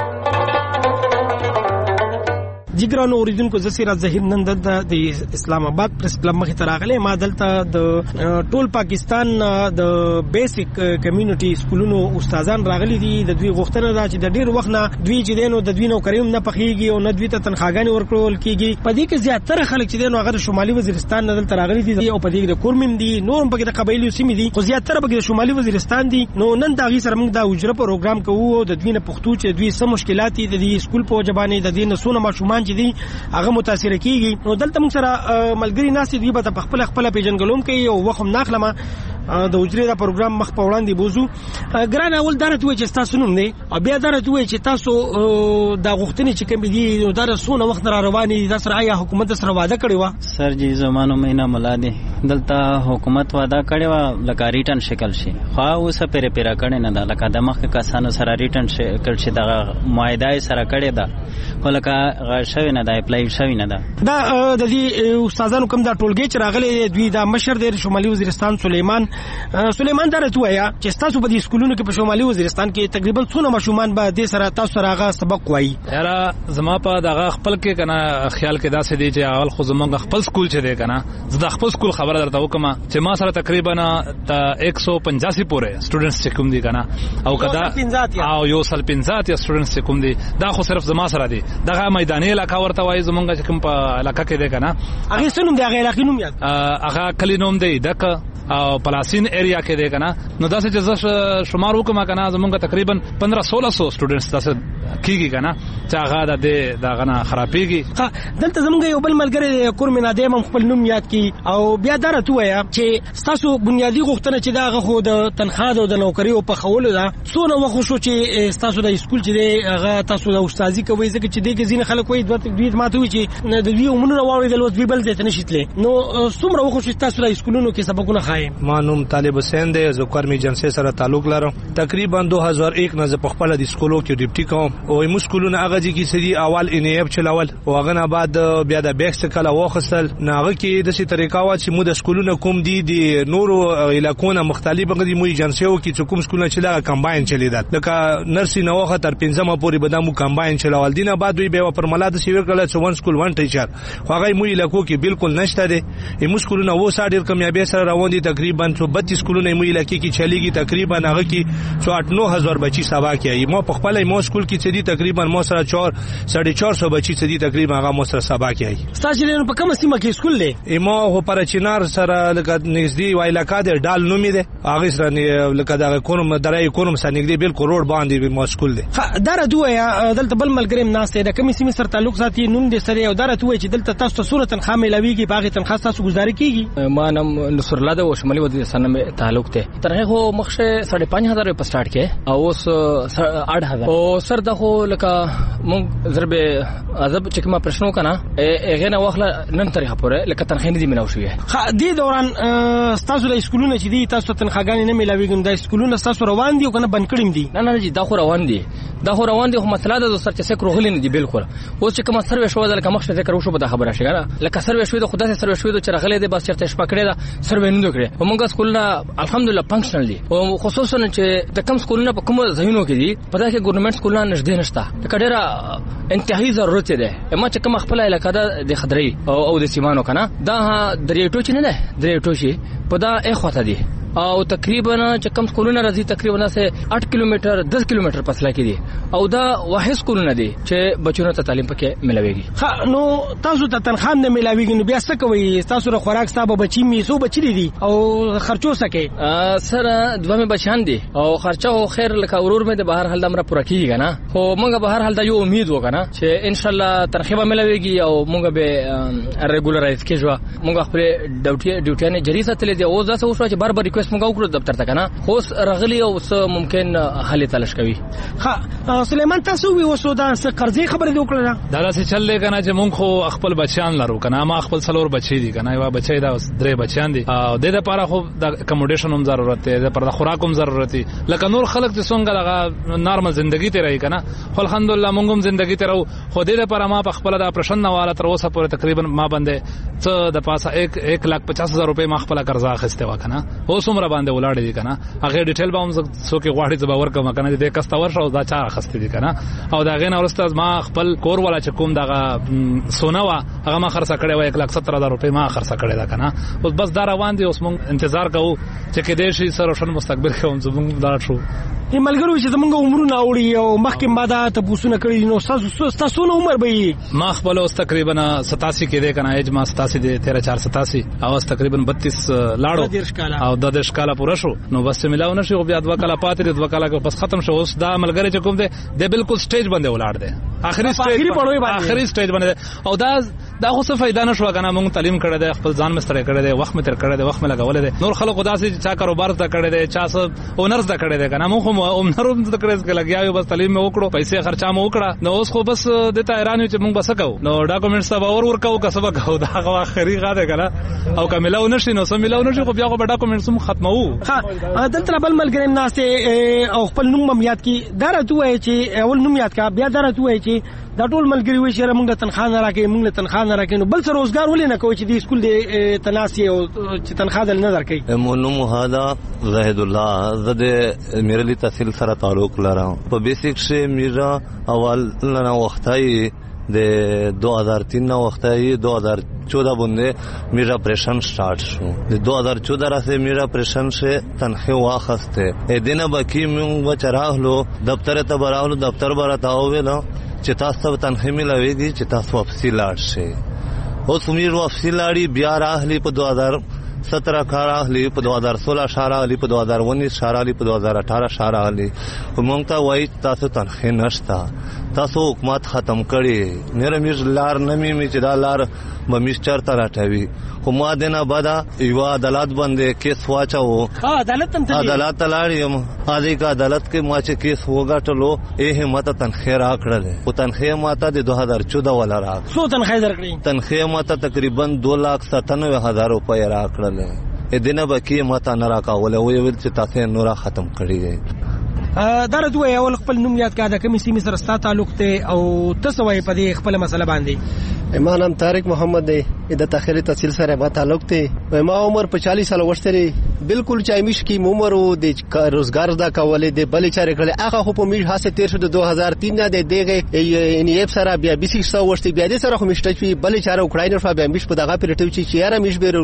Speaker 5: جګرانو اوریدونکو زسیرا ظهیر نن د اسلام آباد پریس کلب مخې ته راغلی. ما دلته د ټول پاکستان د بیسیک کمیونټي سکولونو استادان راغلي دي. د دوی غوښتنه ده چې د ډیر وخت نه دوی چې دینو د دوی نو کریم نه پخېږي او نه دوی ته تنخواګانې ورکول کیږي. په دې کې زیاتره خلک چې دینو هغه د شمالي وزیرستان نه دلته راغلي دي او په دې کې د کورمیم دي نورم پکې د قبایلی سیمې دي خو زیاتره پکې د شمالي وزیرستان دي. نو نن دا غي سره موږ د حجره پروګرام کوو او د دوی نه پښتو چې دوی سم مشکلات دي د سکول په وجبانې د دې نسونه ماشومان چې دي هغه متاثر کیږي. نو دلته موږ سره ملګری ناسي دی به په خپل پیژنګلوم کوي او وخت ناخلمه د حجرې دا پروګرام مخ په وړاندې بوزو. ګران اول درته وای چې تاسو نوم دی او بیا درته وای چې تاسو دا غوښتنې چې کوم دي دا رسونه وخت را رواني دي تاسو رایا حکومت سره وعده کړی و؟
Speaker 4: سر جی زمانو مهینه مولا دی دلته حکومت وعده کړی و لکه ریټن شکل شي خو اوس پیره کړي نه ده لکه د مخکې کسانو سره ریټن شکل شي دغه معاهده سره کړی ده خو لکه شوی نه ده اپلای شوی نه ده.
Speaker 5: دا د دې استادانو کوم دا ټولګي چې راغلي دوی دا مشر د شمالي وزیرستان سلیمان درته وایا چې تاسو په دې سکولونو کې په شمالي وزیرستان کې تقریبا څونه ماشومان به د سره تاسو راغه سبق وایي؟
Speaker 22: یاره زما په دغه خپل کې کنه خیال کې داسې دی چې اول خو زمونږ خپل سکول چې دی کنه زه د خپل سکول خبره درته وکم چې ما سره تقریبا 185 پورې سټوډنټس چې کوم دي کنه او کدا او یو سل 50 یا سټوډنټس چې کوم دي دا خو صرف زما سره دي دغه میداني علاقہ ورته وایي زمونږ چې کوم په علاقہ کې دی کنه
Speaker 5: هغه سنوم دی هغه علاقې نوم یاد
Speaker 22: هغه کلی نوم دی دک او پلاسین ایریا کې دی کنه نو داسې چې زه شمار وکم کنه زمونږ تقریبا 1500 سټوډنټس تاسو کیږي کنه چې هغه د دغه نه خرابېږي.
Speaker 5: دلته زمونږ یو بل ملګری کورمنا دیم خپل نوم یاد کی او بیا درته وایا چې تاسو بنیادی غوښتنه چې دا غو د تنخواه او د نوکری او په خولو دا څونه وخت شو چې تاسو د سکول چې دی هغه تاسو د استادي کوي ځکه چې دغه ځین خلک وایي دوی ماته وی چې د دوی عمرونه واوري د لوت بل ځای ته نشیتلې نو څومره وخت شو تاسو د سکولونو کې سبقونه خایم؟
Speaker 23: ما نوم طالب حسین دی زه کورمی جنسي سره تعلق لرم تقریبا 2001 نه په خپل د سکولو کې ډیپټي کوم او مو سکولونه هغه چې سړي اول انیب چلول او هغه نه بعد بیا د بیکس کله واخصل ناغه کې د سي طریقه وا چې مو د سکولونو کوم دي د نورو علاقونو مختلفه غدي مو ایجنسیو کې کوم سکولونه چې لا کمباین چلیدل لکه نرسي نوخه تر 15 پورې بدامو کمباین چلول دینه بعد وی به پر ملاده سی ورکړل چې ون سکول ون ټیچر هغه مو علاقو کې بالکل نشته دي مو سکولونه و ساډر کمیابه سره روان دي تقریبا 32 سکولونه مو علاقې کې چلیږي تقریبا هغه کې 8-9000 بچي سبا کوي مو په خپل مو سکول کې چې دي تقریبا مو سره 4-450 بچي چې دي تقریبا هغه مو سره سبا کوي.
Speaker 5: تاسو له په کومه سیمه کې سکول دی؟
Speaker 23: مو هو پر چینار سره لکه نږدې وای علاقې د ډال نومې ده هغه سره لکه دا کوم درای کوم سره نږدې بالکل روډ باندې مو سکول دی.
Speaker 5: دره دوه دلته بل ملګری ناس دی د کومې سیمه سره تعلق ساتي نوم دې سره او دره دوه چې دلته تاسو صورت تنخواه ملويږي باغ تنخواه تاسو گزارې کیږي؟
Speaker 8: ما نام نصر الله د شمالي وزیرستان میں تعلق ته ترغه هو مخشه 5500 په سٹارټ کې او اوس 8000 او سر دغه لکه مونږ ضرب عذاب چې ما پرشنو کنه هغه نه واخله نن تاریخ پورې لکه تنخینه دي ملاو شوې
Speaker 5: دې دوران تاسو د سکولونو چې دي تاسو تنخواګانی نه ملاويږي د سکولونو تاسو روان دي او کنه بند کړیم دي؟
Speaker 8: نه جی دا خو روان دي خو مسله ده سر چې سکرو غلې نه دي بالکل اوس چې کوم سروې شو ده لکه مخشه ذکر وشو به خبره شي لکه سروې شو ده خدای سروې شو ده چې غلې ده بس چرته شپه کړې ده سروې نه کړې موږ سکولونه الحمدلله فنکشنل دي او خصوصا چې د کم سکولونه په کوم ځایونو کې دي په دا کې ګورنمنت سکولونه نشته د کډېره انتهایی ضرورت ده ما چې کوم خپل علاقه ده د خضري او د سیمانو کنه دا درېټو چې نه ده درېټو شي په دا اخوته دي او تقریبا چې کم سکولونه راځي تقریبا سه 8 کیلومتر 10 کیلومتر فاصله کې دي او دا واحد سکولونه دي چې بچونو ته تعلیم پکې ملويږي.
Speaker 5: نو تاسو ته تنخواه نه ملويږي نو بیا څه کوي؟ تاسو ر خوراک صاحب بچي میسو بچي دي او خرچو سکے سره دوه بچیان دي او خرچو خیر لکه اورور مې د بهر حال دمره پوره کیږي نه خو موږ بهر حال دا یو امید وکنه چې ان شاء الله تنخواه ملويږي او موږ به ریګولرایز کیږو موږ خپل ډیوټي نه جری ساتلې دي او ځکه اوسه چې بار بار ریکوست موږ وکړو دفتر ته کنه خو رغلی او ممکن حل تلاش کوي. سلیمان تاسو وی وسو دا قرضې خبرې وکړه
Speaker 22: دا څه چل لې کنه چې مونږ خو خپل بچیان لرو کنه ما خپل څلور بچی دي کنه یو بچی دا درې بچیان دي او د لپاره خو د اکموډیشن هم ضرورت دی د پر خوراک هم ضرورت دی لکه نور خلک چې څنګه دغه نارمل ژوندۍ تیرای کنه خو الحمدلله مونږ هم ژوندۍ تیرو خو د لپاره ما په خپل د اپریشن نواله تر اوسه پورې تقریبا ما باندې څه د پاسه 1,50,000 روپے ما خپل قرضه اخیسته وکنه اوس عمر باندې ولاړ دي کنه هغه ډیټیل به هم څوک غواړي چې باور کوم کنه د کستور شو دا چا خسته دي کنه او دا غین اورستاز ما خپل کور ولا چې کوم دغه سونا وا هغه ما خرڅ کړی و 1,70,000 روپے ما خرڅ کړی دا کنه اوس بس دا روان دي اوس مونږ انتظار کوو چې کې دې شي سره روشن مستقبل کې هم زموږ دا شو
Speaker 5: ملګرو چې زمونږ عمرونه اوړي او مخکې ما دا تاسو کړی نو تاسو نو عمر به
Speaker 22: ما خپل اوس تقریبا 87 کې دی کنه اجما 87 دی 13487 او تقریبا 32 لاړو او د 10 کاله پوره شو نو بس ملاو نشي او بیا د وکاله پاتې د وکاله بس ختم شو اوس دا ملګری چې کوم دی د بالکل سټیج باندې ولاړ دی اخري سټیج باندې او دا دا خو څه فائدہ نشو کنه موږ تعلیم کړی دی خپل ځان مستری کړی دی وخت متر کړی دی وخت مې لګولې دی نور خلک داسې چا کاروبار ته کړی دی چا څه اونرز ته کړی دی کنه موږ هم اونرز ته کړی چې لګیاو بس تعلیم مې وکړو پیسې خرچا مې وکړه نو اوس خو بس د ایران چې موږ بس کوو نو ډاکومېنټس ته ورکو کسبه کوو دا غوا اخري غاده کنه او کملاو نشي نو سملاو نشي خو بیا خو ډاکومېنټس هم ختمو
Speaker 5: ها دلته بل ملګری ناسته او خپل نوم یاد کی درته وای چې اول نوم یاد کا بیا درته وای چې دا ټول ملګری وای چې موږ تنخواه نه راکې موږ تنخواه نه راکې نو بل څه روزګار ولې نه کوي چې د اسکول د تناسي او چې تنخواه نه درکې
Speaker 3: مونږ هدا زاهد الله زده میرے لیے تحصیل سره تعلق لرم په بیسیک سے میرا اول نه وختای د 2003 نه وختای 2014 باندې میرا آپریشن سٹارٹ شو د 2014 راځي میرا آپریشن سے تنخواه واخسته دینه باقی موږ چراغلو دفتر ته براولو دفتر براتاو ویلو چې تاسو تنخواه ملويږي چې تاسو واپسی لاړ شئ اوس موږ واپسی لاړی بیا راغلی په 2017 کارا لی په 2016 شارا لی په 2019 شارا لی په 2018 شارا لی موږ ته وای تاسو تنخواه نشتا تاسو حکومت ختم کړي مېره مې لار نمی می چې دا لار به مستر ته راټوي خو ما دنه بعد یو عدالت باندې کیس واچو عدالت لاړم اځي کا عدالت کې ما چې کیس وګټلو همت تنخواه راکړل او تنخواه ماته د 2014 ولا راک
Speaker 5: څو تنخواه درکړي
Speaker 3: تنخواه ماته تقریبا 2,97,000 روپۍ راکړل دنه باقي ماته نه راکاول او ویل چې تاسو نورا ختم کړی
Speaker 5: دا دوی اول خپل نوم یاد کا د کومې سیمې سره ستاسو تعلق ته او تاسو وايي په دې خپل مسله باندې
Speaker 9: ما نام طارق محمد دی د تاخیری تحصیل سره به تعلق ته ما عمر 45 سال وشتري بالکل چایمیش کی عمر او د روزګار دا کولې د بلې چارې کړې هغه خو په میش حاصل تیر شو د 2003 نه دغه ان اف سره بیا 26 وشتي بیا د سره خو مشتچوي بلې چارې وکړای نه بیا میش په دغه پیرټو چې یاره میش به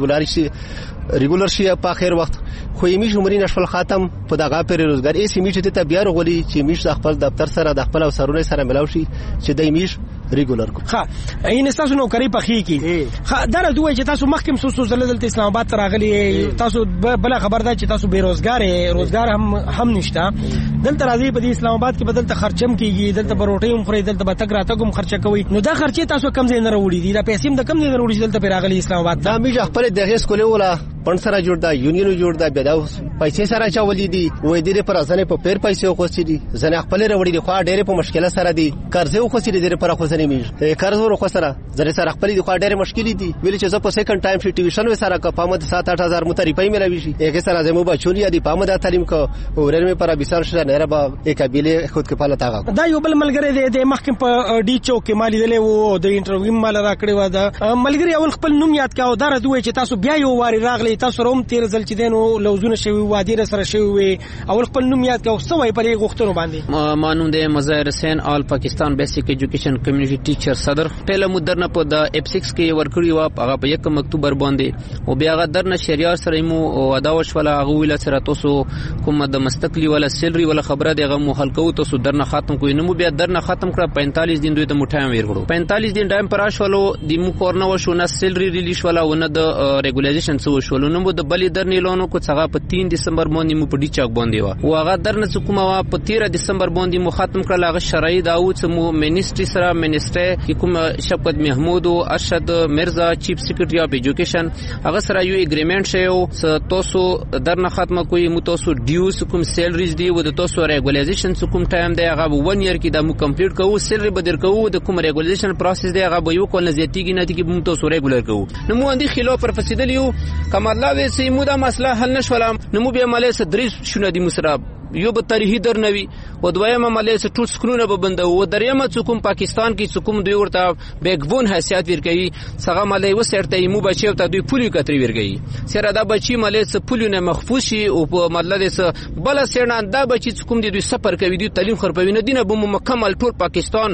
Speaker 9: ریګولر شي په اخر وخت خو میش عمرین اشفل خاتم په دغه پیر روزګار ایس میش ته بیا وروړي چې میش د خپل دفتر سره د خپل سرونه سره ملاوي شي چې د میش ریګولر کو
Speaker 5: ها این تاسو نو کوي پخې کی ها دا دوی چې تاسو مخکم سوسو زلدل اسلام آباد ته راغلي تاسو بل خبر ده چې تاسو روزګار هم نشته دلته راځي په اسلام آباد کې بدلته خرچم کیږي دلته بروټي هم خوري دلته بتګ راتګم خرچه کوي نو دا خرچه تاسو کم ځای نه وروړي دي دا پیسې د کم ځای نه وروړي دلته راغلي اسلام آباد
Speaker 9: دا میږي خپل دغه سکول ولا پن سره جوړ دا یونین جوړ دا بیا پیسې سره چولې دي وې دې پر ځنه په پیر پیسې خوستي دي ځنه خپل وروړي دي خو ډېر په مشکله سره دي قرضې خوستي دي پر خوستنی میږي قرض ورو سره ځنه سره خپل دي خو ډېر مشکلې دي ویل چې زه په سیکنډ ټایم شي ټیوشن وسره کا پامد 7-8 هزار متری پای ملوي شي هغه سره زمو بچونی دي پامد تعلیم کو ورر می پر بيسار شره نه ربا یک قبيله خود کفاله تاغه
Speaker 5: دا یو بل ملګری د محکم په ډي چوک کې مالي دلې وو د انټرویو مال راکړی و دا ملګری اول خپل نوم یاد کاو دا دوی چې تاسو بیا یو واری راغلی تاسو روم تیر ځل چې دینو لوزونه شوی وادي سره شوی اول خپل نوم یاد کاو سوې پرې غوښتنو باندې
Speaker 10: ما نوم د مظاهر حسین آل پاکستان بیسیک ایجوکیشن کمیونټي ټیچر صدر پهله مدرنه په د اف 6 کې ورکړی و هغه په یک مکتوب بر باندې او بیا هغه درنه شریار سره مو ادا وشوله هغه ویل سره تاسو کوم د مستقلی ولا سیلری ولا خبره دغه مو حلقو تاسو درنه ختم کوی نو بیا درنه ختم کړه 45 دین دوی ته مټایم ورغړو 45 دین ټایم پراشولو د مو کورنه وشو نه سیلری ریلیش ولا ونه د ریګولیشن سو شولو نو د بلی درنې لونو کو څنګه په 3 دسمبر باندې مو په ډی چاک باندې و هغه درنه کومه وا په 13 دسمبر باندې مو ختم کړه هغه شرعي داوود مو منیسټری سره منیسټر کوم شفقت محمود او ارشد مرزا چیف سیکریټری اف ایجوکیشن هغه سره یو اګریمنت شوی تاسو درنه ختمه کوی مو تاسو ډیوز کوم سیلریز دی و د تاسو ریګولیشن کوم ټایم دی هغه 1 ایئر کې د مو کمپلیټ کوو سیلری بدر کوو د کوم ریګولیشن پروسس دی هغه به یو کول نزیاتیږي نه چې مو تاسو ریګولر کوو نو مو اندي خلاف پر فسیدلیو کما الله وې سي مو دا مسله حل نشولا نو مو به مالې صدري شونه دي مسراب یو به تاریخي در نوي او دویمه مالې ټول سکرونه به بندو او دریمه څوک پاکستان کې څوک دوی ورته بیکبون حیثیت ورکوي څنګه مالې وسرته مو بچي ته دوی پولیو کتري ورګي سره دا بچي مالې څه پولیونه مخفوظ شي او په مطلب دې بل سره دا بچي څوک دوی سفر کوي دوی تعلیم خرپوي نه دینه به مکمل ټول پاکستان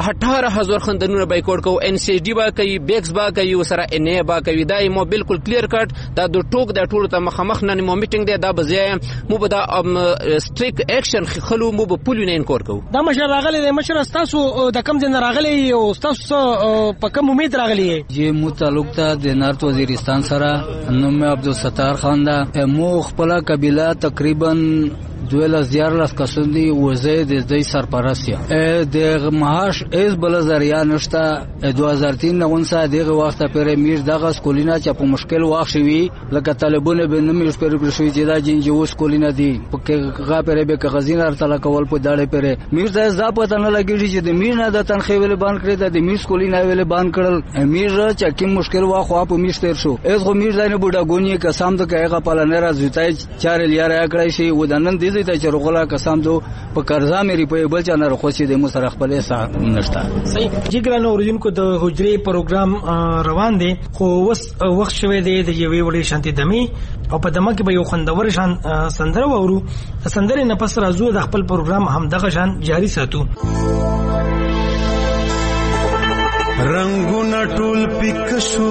Speaker 10: 18000 خندنونه بایکاټ کو ان سی ډي با کوي بیکس با کوي سره ان ای با کوي دا مو بالکل کلیر کټ دا د ټوک د ټول ته مخمخ نه مو میټینګ دی دا بځای مو به دا سټریک اکشن خلو مو په پولیو نه انکور کو
Speaker 5: دا مشر راغلی د مشر تاسو د کم ځای راغلی او تاسو په کوم امید راغلی
Speaker 24: چې مو تعلق ته د نارت وزیرستان سره نوم عبدالستار خان دا مو خپل قبیله تقریبا 12 کسان دي وزه د سرپرست د معاش از بل ذریعہ نشتا 2003 نونسا دغه وخت پر میر دغه سکولینا چې په مشکل واخ شوی لکه طالبونه به نمې پر شوی چې دا جنجو سکولینا دي په غا پر به کغزین ارتل کول په داړې پر میر ځای ځاپته نه لګیږي چې د میر نه د تنخې ویل باندې کړی د میر سکولینا ویل باندې کړل میر چې کوم مشکل واخ په میشتر شو از خو میر ځای نه بوډا ګونی قسم د کایغه پالنه راځي چار لیاره کړی شي ودانن دي ته چرغلا قسم دو په قرضا مې ریپې بل چا نه رخصتي د مصرخ په لسا نشتا
Speaker 5: صحیح جګران اوریدونکو د حجرې پروګرام روان دي خو وخت شوه دی د یوې وړې شانتي دمي او په دمه کې به یو خوندور شان سندره وورو سندره نه پس راځو د خپل پروګرام هم دغه شان جاری ساتو
Speaker 12: رنگونه ټول پکشو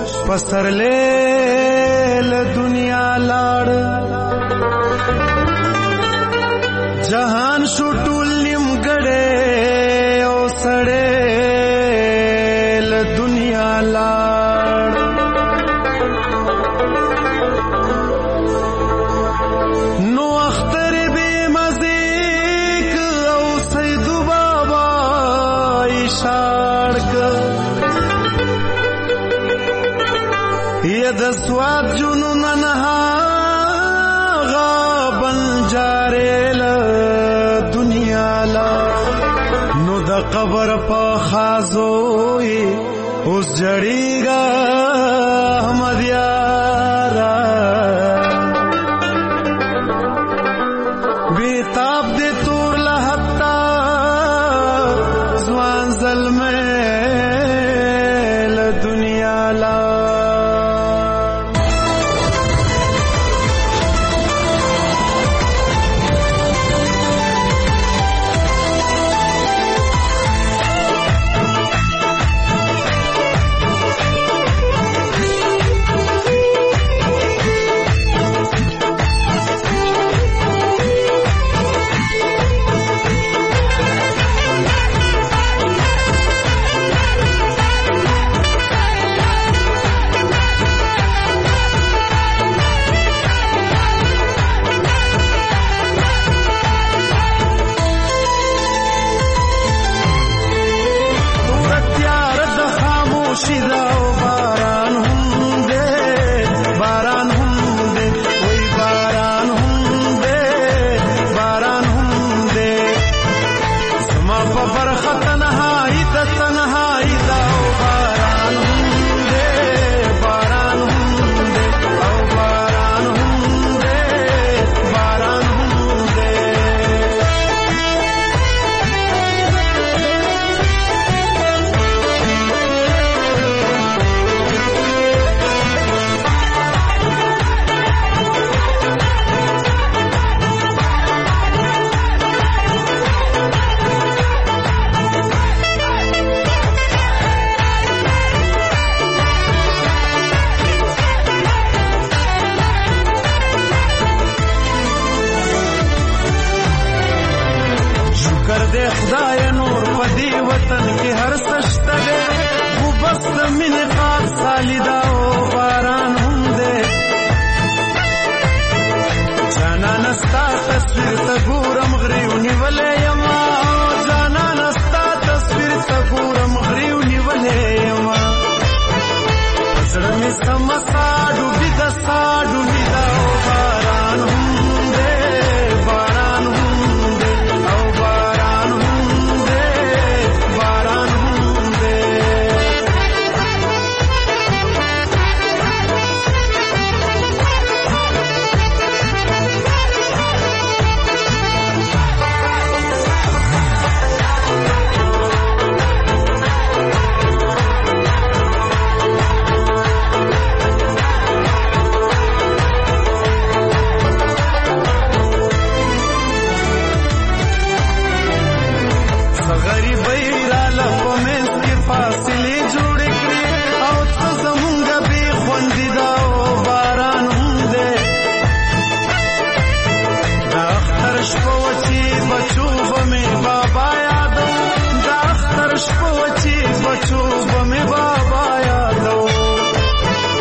Speaker 12: پسرلې له دنیا لاړ جهان شو ټول نیمګړې او سړې له دنیا لاړ نو اختر به مزیک او سید بابا اشار د سواد جنون نه غابن جارل دنیا لا نو د قبر په خازوي اوس جړیګا احمد یارا بیتاب دې تور لهتا ځوان زلمه ل دنیا لا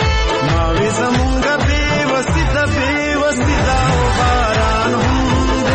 Speaker 12: زمونږ به وسیده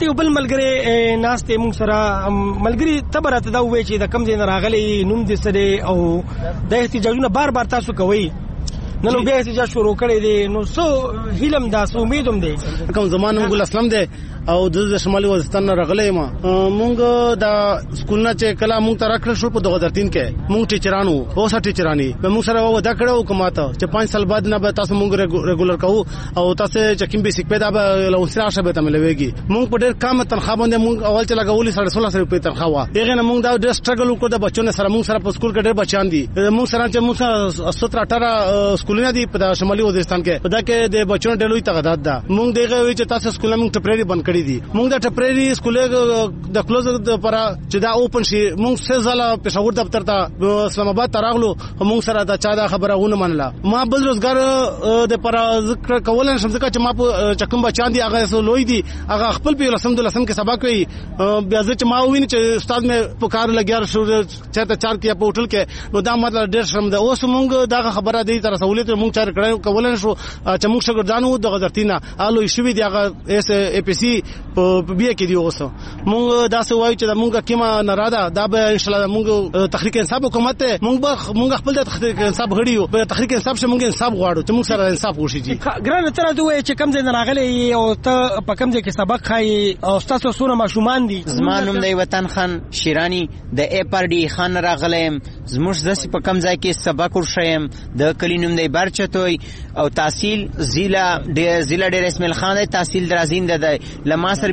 Speaker 5: یو بل ملګری ناست مونږ سره ملګری تبرته دا وې چې د کم ځای راغلی نوم دې سره او د احتجاجونه بار بار تاسو کوي نن نو بیا احتجاج شروع کړی دی نو سو هیلم دا سو امیدوم دی
Speaker 7: کوم زمانه ګل اسلام دی او د شمالي وزستان راغلی ما مونږ دا سکولونه چې کله مونږ ته راکړل شو په 2003 کې مونږ ټیچرانو اوسه ټیچرانی به مونږ سره ودا کړو کوماته چې 5 سال بعد نه به تاسو مونږ ریګولر کوو او تاسو چې کوم بیسیک پیدا به لوسره شبه ته ملويږي مونږ په ډېر کم تنخواه باندې مونږ اول چې لګولې 1600 روپۍ تنخواه وا هغه نه مونږ دا ډېر سټرګل وکړو د بچو سره مونږ سره په سکول کې ډېر بچان دي مونږ سره چې مونږ 17-18 سکولونه دي په شمالي وزستان کې په دا کې د بچو ډېر لوی تعداد ده مونږ دغه وی چې تاسو سکول مونږ ټپريري بند کړی دي مونږ د ټپريري سکول د کلوز لپاره چې دا اوپن شي مونږ څه ځله پېښور دفتر ته اسلام آباد ته راغلو مونږ سره دا چا دا خبره ونه منله ما بل روزګار د پر ذکر کول نشم ځکه چې ما په چکم بچان دي هغه لوی دي هغه خپل په لسم کې سبق کوي بیا چې ما ویني چې استاد مې په کار لګیا شو چې ته 4 کې په هوټل کې نو دا مطلب ډېر شرم ده اوس مونږ دا خبره دی تر سہولت مونږ چار کړو کول نشو چې مونږ شګردانو د غزرتینا الو شوی دی هغه اس ای پی سی په بیا کې دی اوس مونږ دا څه وایو چې مونږه کیما نراده دا به ان شاء الله مونږ تحریک انصاف حکومت مونږ خپل د تحریک انصاف غړیو په تحریک انصاف شه مونږ انصاف غواړو چې مونږ سره انصاف وشي جی
Speaker 5: ګران تر دوی چې کم ځای نه راغلي او ته په کم ځای کې سبق خای او تاسو سونه ماشومان دي
Speaker 13: زمانوم دی وطن خان شیرانی د ای پر ډی خان راغلم زموږ د په کم ځای کې سبق ورشم د کلینوم دی برچتوي او تحصیل ضلع ډیر اسماعیل خان دی تحصیل درازین ده لماسر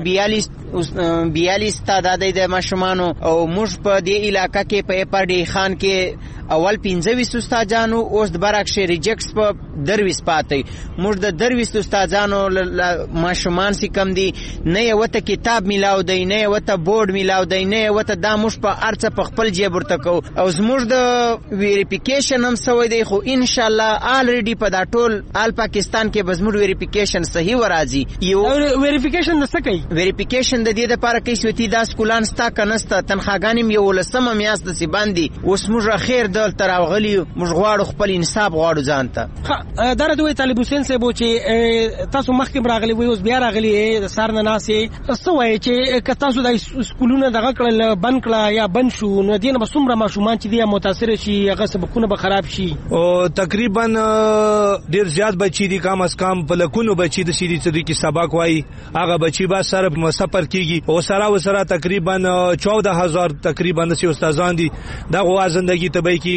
Speaker 13: 42 تعداد د ماشومانو او موږ په دې علاقې کې په ای پر ډی خان کې اول 25 استادانو اوس د برعکس ریجکټس په درويس پاتې موږ د درويس استادانو ماشومان سي کم دي نه یو ته کتاب میلاو دی نه یو ته بورډ میلاو دی نه یو ته د موږ په ارڅ په خپل جیب ورته کو او زموږ د ویریفیکیشن هم سوي دی خو ان شاء الله الریډي په دا ټول آل پاکستان کې بزموږ ویریفیکیشن صحیح ورازي یو
Speaker 5: ویریفیکیشن څه کوي
Speaker 13: ویریفیکیشن د دې لپاره کې سوتی دا سکولان ستا کنسته تنخواګانې یو لسمه میاشت د سی باندې اوس موږ خیر دل تراغلی موږ غواړو خپل انصاف غواړو ځانته
Speaker 5: دا دوی طالب حسین صاحب چې تاسو مخکې راغلی وي اوس بیا راغلی د سارنه ناسي سوای چې تاسو د سکولونو دغه کړل بند کړه یا بند شو نو دینه به څومره ماشومان چې دی متاثر شي هغه سبقونه به خراب شي
Speaker 23: او تقریبا ډیر زیات بچی دي کم از کم په لکونو بچی د سړي چې کی سبق وای هغه بچی به سره مسافر کیږي او سره تقریبا 14000 تقریبا د استادان دي دغه ژوندۍ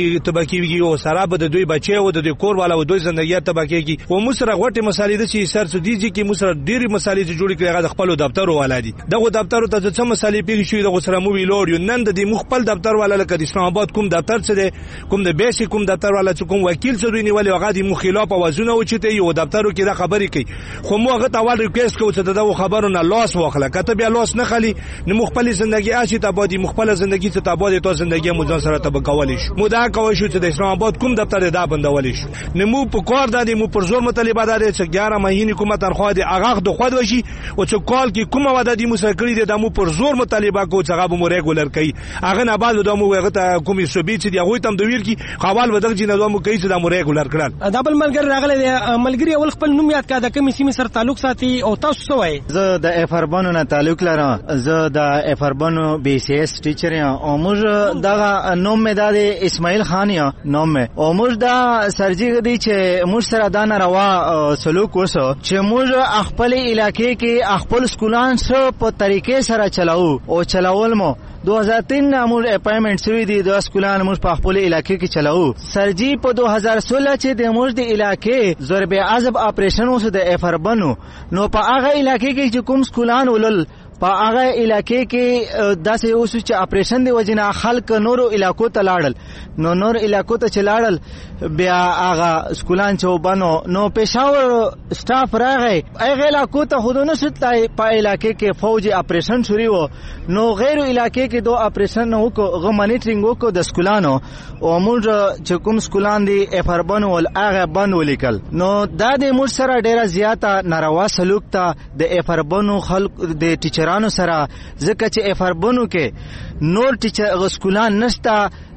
Speaker 23: تبکیږي او سره به د دوی بچي او د کور والا او دوی ژوندۍ تبکیږي او مسره غوټه مسالې د چې سر سودیږي کې مسره ډېری مسالې جوړې کړي هغه خپل دفتر والا دي دغه دفتر ته څه مسالې پیښ شوې دغه سره مو ویلوړ یو نن د مخبل دفتر والا لکه د اسلام آباد کوم دفتر څه دی کوم د بیسي کوم دفتر والا چې کوم وکیل څه دوی نیولې هغه د مخالف اوازونه او چې یو دفترو کې دا خبرې کوي خو مو هغه اول ریکوست کوو چې دغه خبرونه لاس واخله کته بیا لاس نه خلی نو مخبل ژوندۍ اچي ته بادي مخبل ژوندۍ ته تابو ته ژوندۍ مو ځان سره تبکول شي مو دا کوي چې د اسلام آباد کوم دفتر دا بندول شي نمو په کار د مو پر زور مطالبه ده چې 11 مهینه کومه تنخواه دي هغه د خود وشي او چې کال کې کومه وعده دي مسکري دي د مو پر زور مطالبه کو چې هغه مو ریګولر کوي هغه نه بعد د مو هغه ته کومي سوبي چې دی هغه تم د ویل کی حوال ودغ جن د مو کوي چې د مو ریګولر کړل
Speaker 5: دا بل ملګری راغلی ملګری اول خپل نوم یاد کا د کومې سیمې سره تعلق ساتي او تاسو سوای
Speaker 14: زه د افربانو نه تعلق لرم زه د افربانو بي سي اس ټیچر یم او موږ دا نوم مې د اسماعیل خان یم نوم مې او موږ دا سرجی دی چې موږ سره دا ناروا سلوک وسو چې موږ خپل علاقې کې خپل سکولان سره په طریقې سره چلاو او چلاول مو 2003 امور اپاینټمنټ سوی دی د سکولان موږ په خپل علاقې کې چلاو سرجی په 2016 چې د موږ د علاقې ضرب عذاب اپریشن وسو د افربنو نو په هغه علاقې کې چې کوم سکولان ولل په هغه علاقې کې داسې اوس چې اپریشن دی وجنه خلک نورو علاقو ته لاړل نو نور علاقو ته چلاړل بیا هغه سکولان چوبانو نو پېښور سټاف راغی هغه علاقو ته خودونه ستای په علاقې کې فوجي اپریشن شروع و نو غیر علاقې کې دو اپریشن وکړو غو مانیټرینګ وکړو د سکولانو او موږ چې کوم سکولان دی افربانو ول هغه بند ولیکل نو دا د موږ سره ډیره زیاته ناروا سلوک ته د افربانو خلک د ټیچر سره ځکه چې افربونو کې نور ټیچر سکولان نشته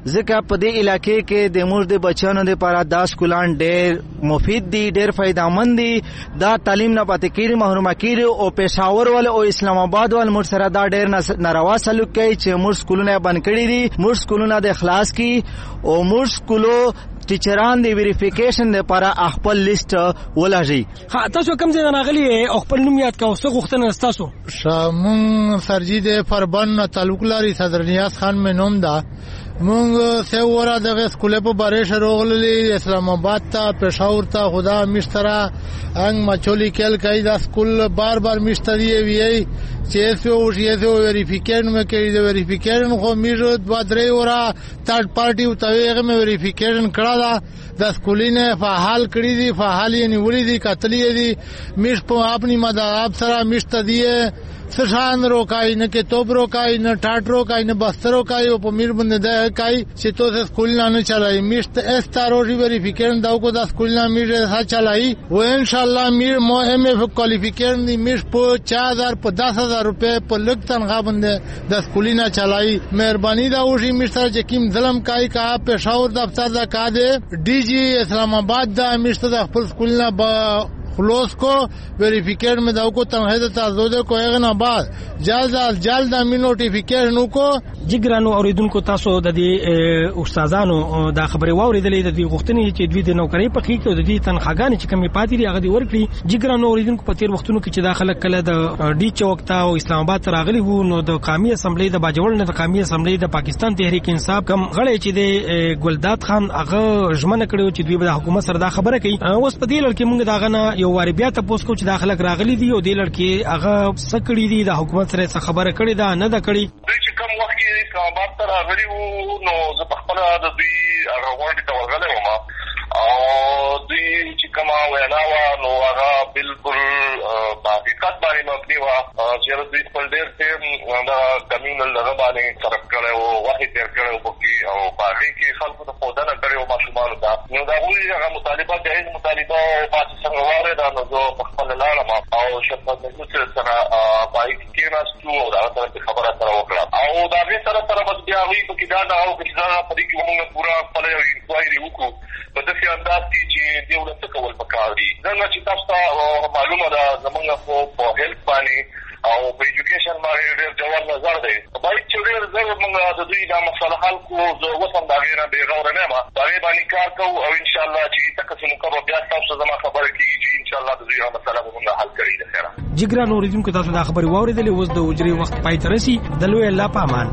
Speaker 14: ځکه په دې علاقې کې د موږ د بچیانو لپاره دا سکولان ډېر مفید دي، ډېر فایدهمند دي. دا تعلیم نه پاتې کېږي، محرومه کېږي. او پېښور ول او اسلام آباد ول موږ سره دا ډېر ناروا سلوک کوي چې موږ سکولونه بند کړي دي. موږ سکولونه د اخلاص کی او موږ سکولو ټیچران دی ویریفیکیشن لپاره خپل لیست ولږي.
Speaker 5: تاسو کوم ځای راغلي او خپل نوم یاد کا او څه غوښتنه تاسو؟
Speaker 11: شامون سرجید فربان تعلق لري. صدر نیاز خان مې نوم ده. مونږ سه ورا دغه سکول په باره شروغللی اسلام آباد ته پېښور ته خدا مشترا انګ مچولی کل کای دا سکول بار بار مشتری وی چې سو یې ویریفیکیشن مې کړی. د ویریفیکیشن خو میرو 2-3 ورا تھرد پارٹی او ته مې ویریفیکیشن کړه دا د سکولینه فعال کړی دي، فعال یې نیولې دي، کتلې دي. میش په خپل مداراب سره مشته دي سشان روکای نه کې توپ روکای نه ټاټ روکای نه بستر روکای او په میر باندې ده کای چې تو سکول نه چلای. میشت استاروجی ویریفیکیشن دا کو دا سکول نه میر سره چلای و ان شاء الله میر مو ایم اف کوالیفیکیشن دی میش په 4000 په 10000 روپے په لګ تنخواه باندې د سکول نه چلای. مهرباني دا وشي مشتر چې کیم ظلم کای کا پېښور دفتر دا کا دے D G اسلام آباد دا مشتر د خپل سکول نه با خلاص کو ویریفیکیشن میں داو کو تنخواہ تعزد کو ایغنا بعد جلد می نوټیفیکیشن کو.
Speaker 5: جګرانو اوریدونکو تاسو د دې استادانو دا خبره واوریدلې د دې غوښتنې چې دوی د نوکری په کې او د دې تنخواګانې چې کمی پاتې دي هغه دی ورکړي. جګرانو اوریدونکو په تیر وختونو کې چې داخله کله د ډي چوک ته او اسلام آباد راغلي وو نو د قومي اسمبلی د باجوړ نه د قومي اسمبلی د پاکستان تحریک انصاف کم غړی چې د ګلداد خان هغه ژمنه کړو چې دوی به د حکومت سره دا خبره کوي. اوس په دې لړ کې موږ داغه نه یو واری بیا تاسو کو چې داخله راغلي دي او د لړ کې هغه سکړی دي د حکومت سره خبره کړې ده نه ده کړې.
Speaker 15: کوم وخت کې اسلام آباد ته راغلي وو نو زه په خپل د دوی هغه غونډې ته ورغلی وم او دوی چې کومه وینا وه نو هغه بالکل په حقیقت باندې مبني وه چې دوی خپل ډېر ټیم د کمیونل دغه باندې صرف کړی و، وخت یې تېر کړی و پکې او په هغې کې خلکو ته ښودنه کړې وه ماشومانو ته. نو د هغوی هغه مطالبه جایز مطالبه او باسي څنګه واورېده نو زه په خپله لاړم او شفقت محمود سره په هغې کې کېناستو او د هغه سره خبره سره وکړه او د هغې سره بس بیا هغوی پکې دا نه او چې دا په دې کې به مونږ پوره خپله یو انکوایري وکړو په داسې انداز کې چې دې ورته څه کول پکار دي. څنګه چې تاسو ته معلومه ده زمونږ خو په هیلث باندې او په ایجوکیشن باندې ډېر جواب نظر دی. باید چې ډېر زر مونږ د دوی دا مسله حل کړو. زه اوس هم د هغې نه بېغوره نه یم، د هغې باندې کار کوو او انشاءالله چې دغه څه موقع به بیا ستاسو زما خبره کېږي چې انشاءالله د دوی هغه مسله به مونږ حل کړي د خیره.
Speaker 5: جګرانو اوریدونکو تاسو دا خبرې واورېدلې. اوس د اجرې وخت پای ته رسي. د لوی الله په امان.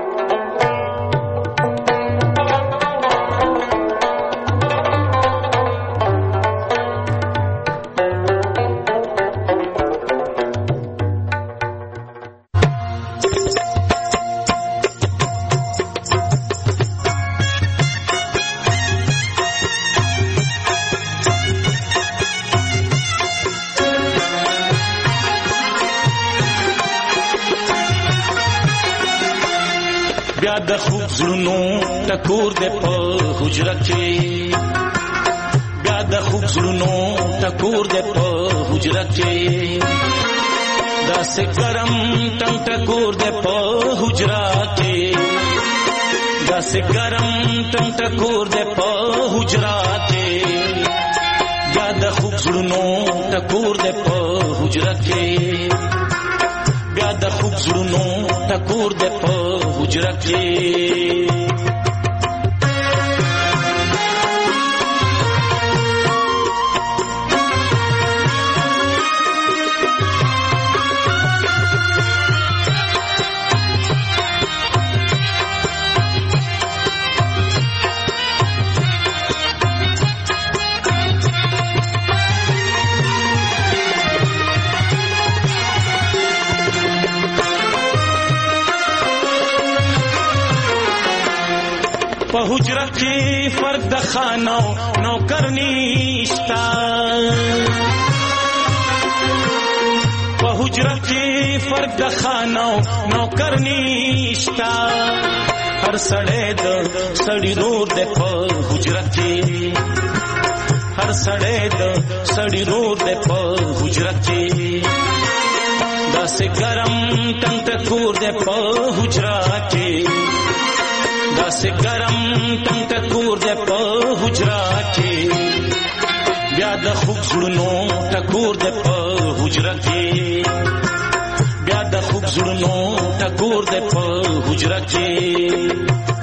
Speaker 16: د خوب زړونو ټکور دې په حجره کې، بیا د خوب زړونو ټکور دې په حجره کې، داسې ګرم ټنګ ټکور دې په حجره کې، داسې ګرم ټنګ ټکور دې په حجره کې، بیا د خوب زړونو ټکور دې په حجره کې، بیا د خوب زړونو ټکور دې په حجره کې. په حجره کې فرق د خانو نوکر نشتا، په حجره کې فرق د خانو نوکر نشتا، هر سړی د سړی رور دی په حجره کې، هر سړی د سړی رور دی په حجره کې، داسې ګرم ټنګ ټکور دی په حجره کې، داسې ګرم خوب زړونو ټکور د په حجره کې بیا د خوب زړونو ټکور د په حجره کې